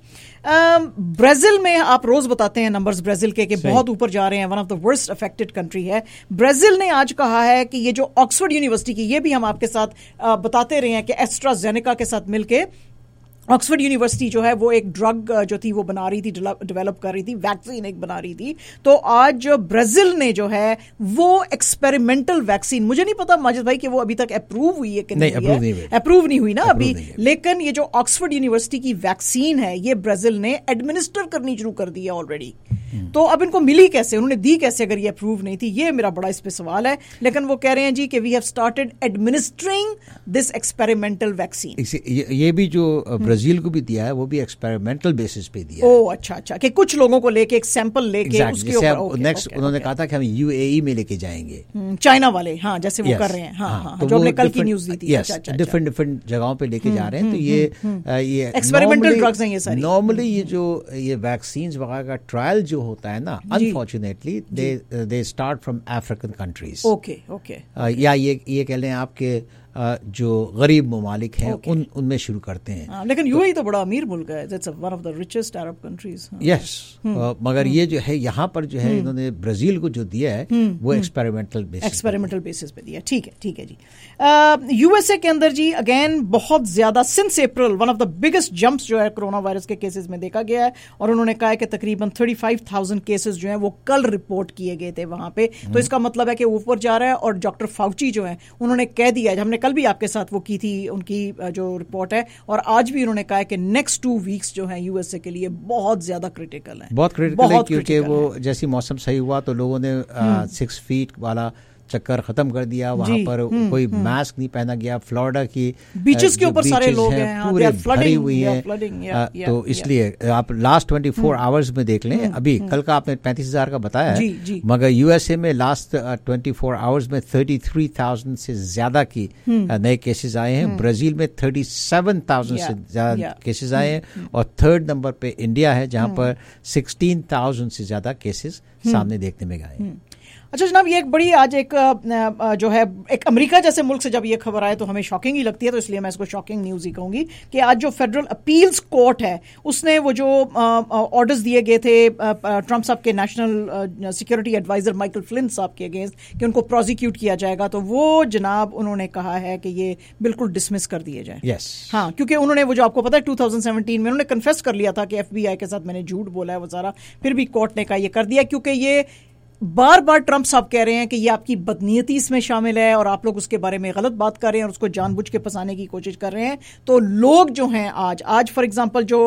T: ब्राज़ील में आप रोज़ बताते हैं नंबर्स ब्राज़ील के कि बहुत ऊपर जा रहे हैं, one of the worst affected country है। ब्राज़ील ने आज कहा है कि ये जो ऑक्सफोर्ड यूनिवर्सिटी की, ये भी हम आपके साथ आ, बताते रहे हैं कि एस्ट्राजेनेका के साथ मिलके ऑक्सफोर्ड यूनिवर्सिटी जो है वो एक ड्रग जो थी वो बना रही थी, डेवलप कर रही थी, वैक्सीन एक बना रही थी। तो आज ब्राज़ील ने जो है वो एक्सपेरिमेंटल वैक्सीन, मुझे नहीं पता माजिद भाई कि वो अभी तक अप्रूव हुई है कि नहीं, नहीं हुई है, अप्रूव नहीं हुई ना अभी, लेकिन ये जो ऑक्सफोर्ड यूनिवर्सिटी की वैक्सीन है ये ब्राज़ील ने एडमिनिस्टर करनी शुरू कर दी है ऑलरेडी। तो अब इनको मिली कैसे, उन्होंने दी कैसे अगर ये अप्रूव नहीं थी, ये मेरा बड़ा इस पे सवाल है। लेकिन वो कह रहे हैं जी कि we have started administering this experimental vaccine.
O: ये भी जो ब्राजील को भी दिया है वो भी एक्सपेरिमेंटल बेसिस पे दिया
T: है। ओ अच्छा अच्छा, कि कुछ लोगों को लेके एक सैंपल लेके उसके ऊपर
O: नेक्स्ट उन्होंने कहा था कि हम यूएई में लेके जाएंगे,
T: चाइना वाले, हाँ जैसे वो कर रहे हैं, हाँ हाँ जो हमने कल की न्यूज़ दी थी,
O: डिफरेंट डिफरेंट जगहों पे लेके जा रहे हैं। तो ये ये
T: एक्सपेरिमेंटल ड्रग्स हैं ये सारी।
O: नॉर्मली ये जो ये वैक्सीन वगैरह का ट्रायल जो होता है ना, unfortunately they they start from African countries.
T: Okay okay,
O: या ये ये कह लें आपके जो गरीब ममालिक हैं okay. उन उनमें शुरू करते हैं।
T: आ, लेकिन यूएई तो बड़ा अमीर मुल्क है, it's one of the richest Arab countries.
O: Yes, मगर ये जो है यहाँ पर जो है इन्होंने ब्राजील को जो दिया है वो एक्सपेरिमेंटल बेसिस
T: एक्सपेरिमेंटल बेसिस पे दिया। ठीक है ठीक है जी। यूएसए के अंदर जी अगेन बहुत ज्यादा since April one of the biggest jumps जो है कोरोना वायरस के केसेस में देखा गया है, और उन्होंने कहा है कि तकरीबन थर्टी फाइव थाउजेंड केसेस जो है वो कल रिपोर्ट किए गए थे वहां पे। तो इसका मतलब है कि ऊपर जा रहा है, और डॉक्टर फाउची जो है उन्होंने कह दिया है, हमने कल भी आपके साथ वो की थी उनकी जो रिपोर्ट है, और आज भी उन्होंने कहा है कि नेक्स्ट टू वीक्स जो है यूएसए के लिए बहुत ज्यादा क्रिटिकल है,
O: बहुत क्रिटिकल है, क्योंकि वो जैसी मौसम सही हुआ तो लोगों ने सिक्स फीट वाला चक्कर खत्म कर दिया, वहां पर कोई मास्क नहीं पहना गया। फ्लोरिडा की
T: बीचेस के ऊपर सारे लोग हैं,
O: पूरे भरी हुई है, तो इसलिए आप लास्ट ट्वेंटी फोर आवर्स में देख लें। अभी कल का आपने पैंतीस हजार का बताया है, मगर यूएसए में लास्ट ट्वेंटी फोर आवर्स में थर्टी थ्री थाउजेंड से ज्यादा की नए केसेस आए हैं। ब्राजील में थर्टी सेवन थाउजेंड से ज्यादा केसेस आए हैं, और थर्ड नंबर पे इंडिया है जहां पर सिक्सटीन थाउजेंड से ज्यादा केसेस सामने देखने में आए।
T: अच्छा जनाब, ये एक बड़ी आज एक जो है एक अमेरिका जैसे मुल्क से जब ये खबर आए तो हमें शॉकिंग ही लगती है, तो इसलिए मैं इसको शॉकिंग न्यूज़ ही कहूँगी कि आज जो फेडरल अपील्स कोर्ट है उसने वो जो ऑर्डर्स दिए गए थे ट्रम्प साहब के national security adviser Michael Flynn साहब के अगेंस्ट कि उनको प्रोसिक्यूट किया जाएगा, तो वो जनाब उन्होंने कहा है कि ये बिल्कुल डिसमिस कर दिए जाए।
O: yes.
T: हाँ, क्योंकि उन्होंने वो जो आपको पता है टू थाउजेंड सेवेंटीन में उन्होंने कन्फेस कर लिया था कि एफबीआई के साथ मैंने झूठ बोला है वो सारा, फिर भी कोर्ट ने कहा ये कर दिया, क्योंकि ये बार बार ट्रम्प साहब कह रहे हैं कि ये आपकी बदनीयती इसमें शामिल है और आप लोग उसके बारे में गलत बात कर रहे हैं और उसको जानबूझ के फंसाने की कोशिश कर रहे हैं। तो लोग जो हैं आज आज फॉर एग्जांपल जो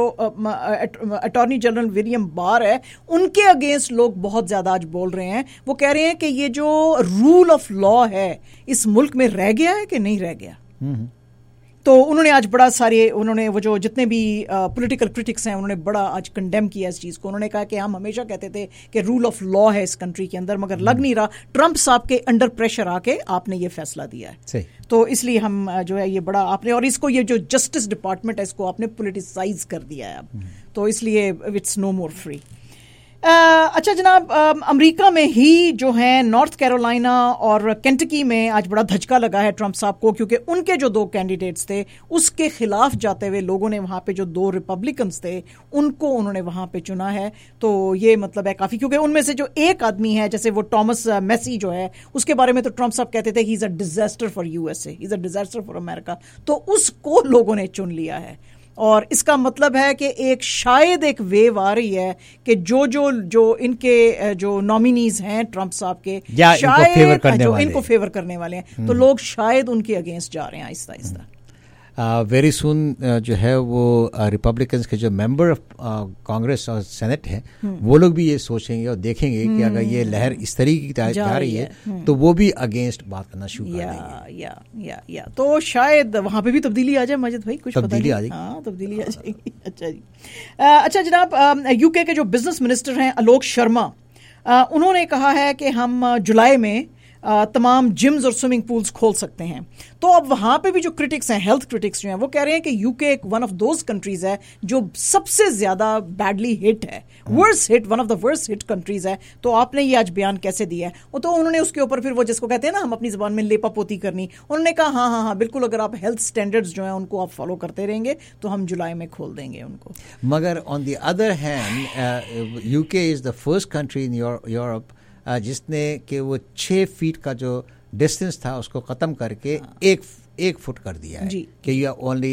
T: अटॉर्नी जनरल विलियम बार है उनके अगेंस्ट लोग बहुत ज्यादा आज बोल रहे हैं। वो कह रहे हैं कि ये जो रूल ऑफ लॉ है इस मुल्क में रह गया है कि नहीं रह गया। तो उन्होंने आज बड़ा सारे उन्होंने वो जो जितने भी पॉलिटिकल क्रिटिक्स हैं उन्होंने बड़ा आज कंडेम किया इस चीज़ को। उन्होंने कहा कि हम हमेशा कहते थे कि रूल ऑफ लॉ है इस कंट्री के अंदर, मगर लग नहीं रहा, ट्रम्प साहब के अंडर प्रेशर आके आपने ये फैसला दिया है। सही। तो इसलिए हम जो है ये बड़ा आपने, और इसको ये जो जस्टिस डिपार्टमेंट है इसको आपने पोलिटिसाइज कर दिया है अब, तो इसलिए it's no more free. Uh, अच्छा जनाब, uh, अमेरिका में ही जो है नॉर्थ कैरोलिना और केंटकी में आज बड़ा धचका लगा है ट्रम्प साहब को, क्योंकि उनके जो दो कैंडिडेट्स थे उसके खिलाफ जाते हुए लोगों ने वहां पे जो दो रिपब्लिकन्स थे उनको उन्होंने वहां पे चुना है। तो ये मतलब है काफी, क्योंकि उनमें से जो एक आदमी है जैसे वो टॉमस मैसी जो है उसके बारे में तो ट्रम्प साहब कहते थे he is a disaster for USA, he is a disaster for America, तो उसको लोगों ने चुन लिया है। और इसका मतलब है कि एक शायद एक वेव आ रही है कि जो जो जो इनके जो नॉमिनीज हैं ट्रम्प साहब के शायद
O: इनको फेवर करने
T: जो
O: वाले
T: इनको फेवर करने वाले हैं, तो लोग शायद उनके अगेंस्ट जा रहे हैं आहिस्ता आहिस्ता।
O: वेरी सुन जो है वो रिपब्लिकन्स के जो मेंबर ऑफ कांग्रेस और सेनेट हैं वो लोग भी ये सोचेंगे और देखेंगे कि अगर ये लहर इस तरीके की जा, जा रही है तो वो भी अगेंस्ट बात करना शुरू कर देंगे।
T: या या या तो शायद वहाँ पे भी तब्दीली आ जाए माजिद भाई, कुछ
O: तब्दीली आ जाएगी।
T: हाँ तब्दीली आ जाएगी। अच्छा जी, अच्छा जनाब, यूके के जो बिजनेस मिनिस्टर हैं आलोक शर्मा, उन्होंने कहा है कि हम जुलाई में तमाम जिम्स और स्विमिंग पूल्स खोल सकते हैं। तो अब वहां पे भी जो क्रिटिक्स हैं, हेल्थ क्रिटिक्स जो हैं, वो कह रहे हैं कि यूके एक वन ऑफ दोज कंट्रीज है जो सबसे ज्यादा बैडली हिट है, worst hit, one of the worst hit countries है। तो आपने ये आज बयान कैसे दिया है? वो तो उन्होंने उसके ऊपर फिर वो जिसको कहते हैं ना हम अपनी जुबान में लेपापोती करनी, उन्होंने कहा हाँ हाँ हाँ बिल्कुल, अगर आप हेल्थ स्टैंडर्ड्स जो हैं उनको आप फॉलो करते रहेंगे तो हम जुलाई में खोल देंगे उनको।
O: मगर on the other hand UK is the first country in Europe जिसने कि वो छः फीट का जो डिस्टेंस था उसको ख़त्म करके हाँ। एक एक फुट कर दिया है कि you are only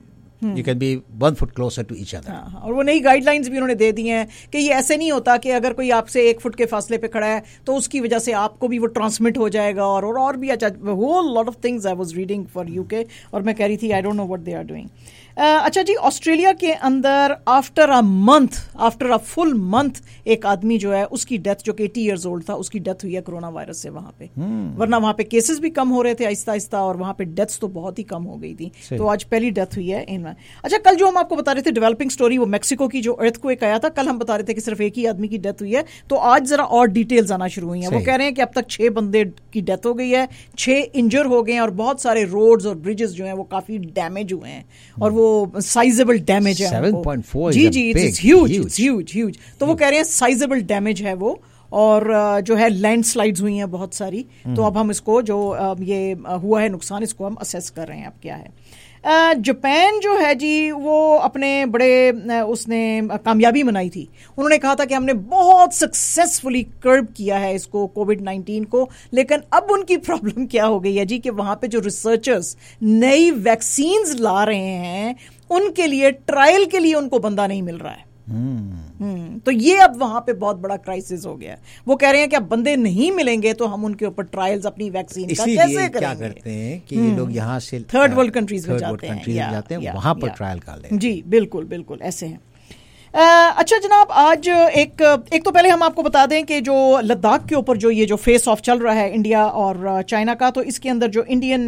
O: you can be one foot closer to each other.
T: और वो नई गाइडलाइंस भी उन्होंने दे दी हैं कि ये ऐसे नहीं होता कि अगर कोई आपसे एक फुट के फासले पे खड़ा है तो उसकी वजह से आपको भी वो ट्रांसमिट हो जाएगा और और, और भी अच्छा whole lot of things I was reading for UK और मैं कह रही थी I don't know what they are doing. अच्छा जी, ऑस्ट्रेलिया के अंदर after a month after a full month एक आदमी जो है उसकी डेथ, जो कि एटी इयर्स ओल्ड था, उसकी डेथ हुई है कोरोना वायरस से वहां पे। hmm. वरना वहां पे केसेस भी कम हो रहे थे आहिस्ता आहिस्ता और वहां पे डेथ्स तो बहुत ही कम हो गई थी। तो आज पहली डेथ हुई है इनमें। अच्छा, कल जो हम आपको बता रहे थे डेवलपिंग स्टोरी, वो मेक्सिको की जो अर्थक्वेक आया था, कल हम बता रहे थे कि सिर्फ एक ही आदमी की डेथ हुई है। तो आज जरा और डिटेल्स आना शुरू हुई हैं। वो कह रहे हैं कि अब तक छह बंदे की डेथ हो गई है, छह इंजर हो गए हैं और बहुत सारे रोड्स और ब्रिजेस जो हैं वो काफी डैमेज हुए हैं और वो साइजेबल डैमेज है।
O: सेवन पॉइंट फोर
T: जी जी, it's huge, it's huge huge. तो वो कह रहे हैं साइजेबल डैमेज है वो, और जो है लैंडस्लाइड्स हुई हैं बहुत सारी। तो अब हम इसको जो ये हुआ है नुकसान, इसको हम असेस कर रहे हैं अब क्या है। जापान जो है जी वो अपने बड़े उसने कामयाबी मनाई थी। उन्होंने कहा था कि हमने बहुत सक्सेसफुली कर्ब किया है इसको कोविड नाइन्टीन को, लेकिन अब उनकी प्रॉब्लम क्या हो गई है जी कि वहां पे जो रिसर्चर्स नई वैक्सीन्स ला रहे हैं उनके लिए ट्रायल के लिए उनको बंदा नहीं मिल रहा है। हम्म तो ये अब वहां पे बहुत बड़ा क्राइसिस हो गया है। वो कह रहे हैं कि अब बंदे नहीं मिलेंगे तो हम उनके ऊपर ट्रायल्स अपनी वैक्सीन का कैसे करेंगे?
O: क्या करते हैं कि ये लोग यहाँ से
T: थर्ड वर्ल्ड कंट्रीज में जाते हैं,
O: जाते हैं वहां पर ट्रायल कर लें।
T: जी बिल्कुल बिल्कुल ऐसे हैं। Uh, अच्छा जनाब, आज एक एक तो पहले हम आपको बता दें कि जो लद्दाख के ऊपर जो ये जो फेस ऑफ चल रहा है इंडिया और चाइना का, तो इसके अंदर जो इंडियन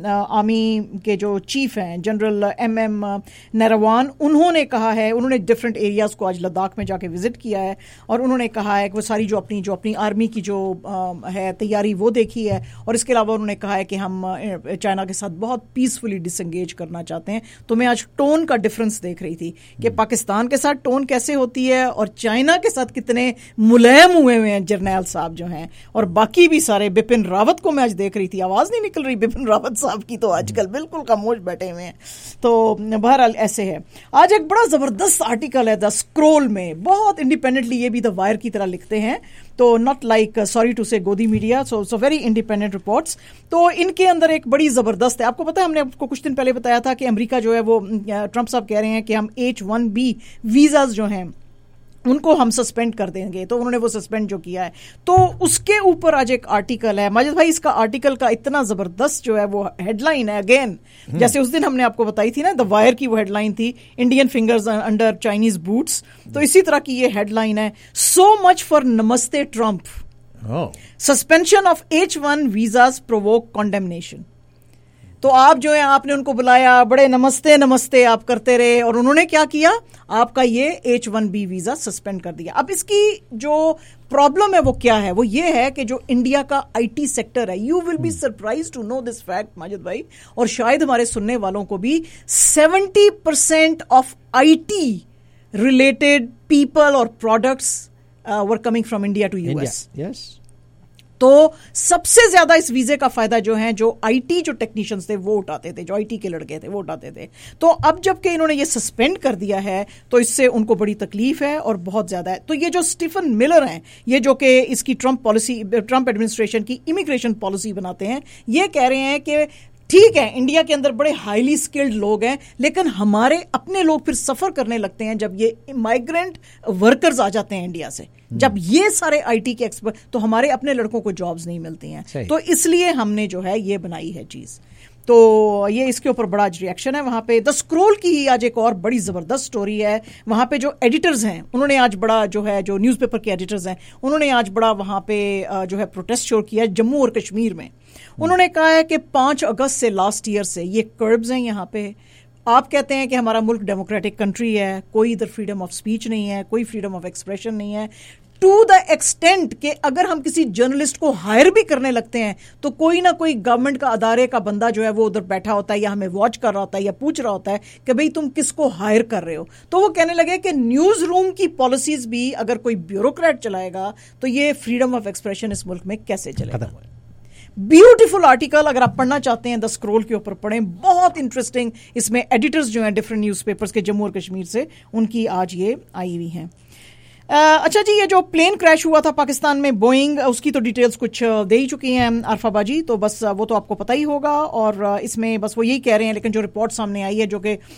T: आर्मी के जो चीफ हैं जनरल एम एम नरवान, उन्होंने कहा है, उन्होंने डिफरेंट एरियाज़ को आज लद्दाख में जाके विजिट किया है और उन्होंने कहा है कि वो सारी जो अपनी जो अपनी आर्मी की जो uh, है तैयारी वो देखी है और इसके अलावा उन्होंने कहा है कि हम चाइना के साथ बहुत पीसफुली डिसंगेज करना चाहते हैं। तो मैं आज टोन का डिफरेंस देख रही थी कि पाकिस्तान के साथ कैसे होती है और चाइना के साथ कितने मुलायम हुए हुए हैं जर्नैल साहब जो हैं, और बाकी भी सारे। बिपिन रावत को मैं आज देख रही थी, आवाज नहीं निकल रही बिपिन रावत साहब की, तो आजकल बिल्कुल खामोश बैठे हुए हैं। तो बहरहाल ऐसे है। आज एक बड़ा जबरदस्त आर्टिकल है द स्क्रोल में, बहुत इंडिपेंडेंटली, ये भी द वायर की तरह लिखते हैं, तो not like sorry to say Godi media, so so very independent reports. तो इनके अंदर एक बड़ी जबरदस्त है, आपको पता है हमने आपको कुछ दिन पहले बताया था कि अमेरिका जो है वो ट्रंप साहब कह रहे हैं कि हम एच वन बी वीजा जो हैं उनको हम सस्पेंड कर देंगे, तो उन्होंने वो सस्पेंड जो किया है। तो उसके ऊपर आज एक आर्टिकल है माजिद भाई, इसका आर्टिकल का इतना जबरदस्त जो है वो हेडलाइन है, अगेन जैसे उस दिन हमने आपको बताई थी ना द वायर की वो हेडलाइन थी, Indian fingers under Chinese boots, तो इसी तरह की ये हेडलाइन है, so much for Namaste Trump, suspension of H one visas provoke condemnation. तो आप जो है आपने उनको बुलाया, बड़े नमस्ते नमस्ते आप करते रहे और उन्होंने क्या किया, आपका ये H one B visa suspend कर दिया। अब इसकी जो प्रॉब्लम है वो क्या है, वो ये है कि जो इंडिया का आईटी सेक्टर है, you will be surprise to know this fact Majid भाई, और शायद हमारे सुनने वालों को भी, seventy percent of IT related people और products were coming from India to US.
O: Yes,
T: तो सबसे ज्यादा इस वीजे का फायदा जो है जो आईटी जो टेक्नीशियंस थे वो उठाते थे, जो आईटी के लड़के थे वो उठाते थे। तो अब जबकि इन्होंने ये सस्पेंड कर दिया है तो इससे उनको बड़ी तकलीफ है और बहुत ज्यादा है। तो ये जो स्टीफन मिलर हैं, ये जो कि इसकी ट्रंप पॉलिसी, ट्रंप एडमिनिस्ट्रेशन की इमिग्रेशन पॉलिसी बनाते हैं, ये कह रहे हैं कि ठीक है इंडिया के अंदर बड़े हाईली स्किल्ड लोग हैं, लेकिन हमारे अपने लोग फिर सफर करने लगते हैं जब ये माइग्रेंट वर्कर्स आ जाते हैं इंडिया से, जब ये सारे आईटी के एक्सपर्ट, तो हमारे अपने लड़कों को जॉब्स नहीं मिलती हैं। तो इसलिए हमने जो है ये बनाई है चीज। تو یہ اس کے اوپر بڑا آج ریئیکشن ہے وہاں پہ. دا اسکرول کی آج ایک اور بڑی زبردست سٹوری ہے. وہاں پہ جو ایڈیٹرز ہیں انہوں نے آج بڑا جو ہے جو نیوز پیپر کے ایڈیٹرز ہیں انہوں نے آج بڑا وہاں پہ جو ہے پروٹیسٹ شروع کیا جموں اور کشمیر میں. انہوں نے کہا ہے کہ پانچ اگست سے لاسٹ ایئر سے یہ کربز ہیں یہاں پہ. آپ کہتے ہیں کہ ہمارا ملک ڈیموکریٹک کنٹری ہے, کوئی ادھر فریڈم آف اسپیچ نہیں ہے, کوئی فریڈم آف ایکسپریشن نہیں ہے, ٹو دا ایکسٹینٹ کہ اگر ہم کسی جرنلسٹ کو ہائر بھی کرنے لگتے ہیں تو کوئی نہ کوئی گورنمنٹ کا ادارے کا بندہ جو ہے وہ ادھر بیٹھا ہوتا ہے یا ہمیں واچ کر رہا ہوتا ہے یا پوچھ رہا ہوتا ہے کہ بھئی تم کس کو ہائر کر رہے ہو. تو وہ کہنے لگے کہ نیوز روم کی پالیسیز بھی اگر کوئی بیوروکریٹ چلائے گا تو یہ فریڈم آف ایکسپریشن اس ملک میں کیسے چلے گا. بیوٹیفل آرٹیکل اگر آپ پڑھنا چاہتے ہیں دا اسکرول کے اوپر پڑھیں, بہت انٹرسٹنگ. اس میں ایڈیٹرز جو ہیں ڈفرینٹ نیوز پیپرز کے جموں اور کشمیر سے ان کی آج یہ آئی ہوئی ہیں. اچھا جی, یہ جو پلین کریش ہوا تھا پاکستان میں بوئنگ, اس کی تو ڈیٹیلز کچھ دے ہی چکی ہیں عارفہ باجی, تو بس وہ تو آپ کو پتہ ہی ہوگا. اور اس میں بس وہ یہی کہہ رہے ہیں, لیکن جو رپورٹ سامنے آئی ہے جو کہ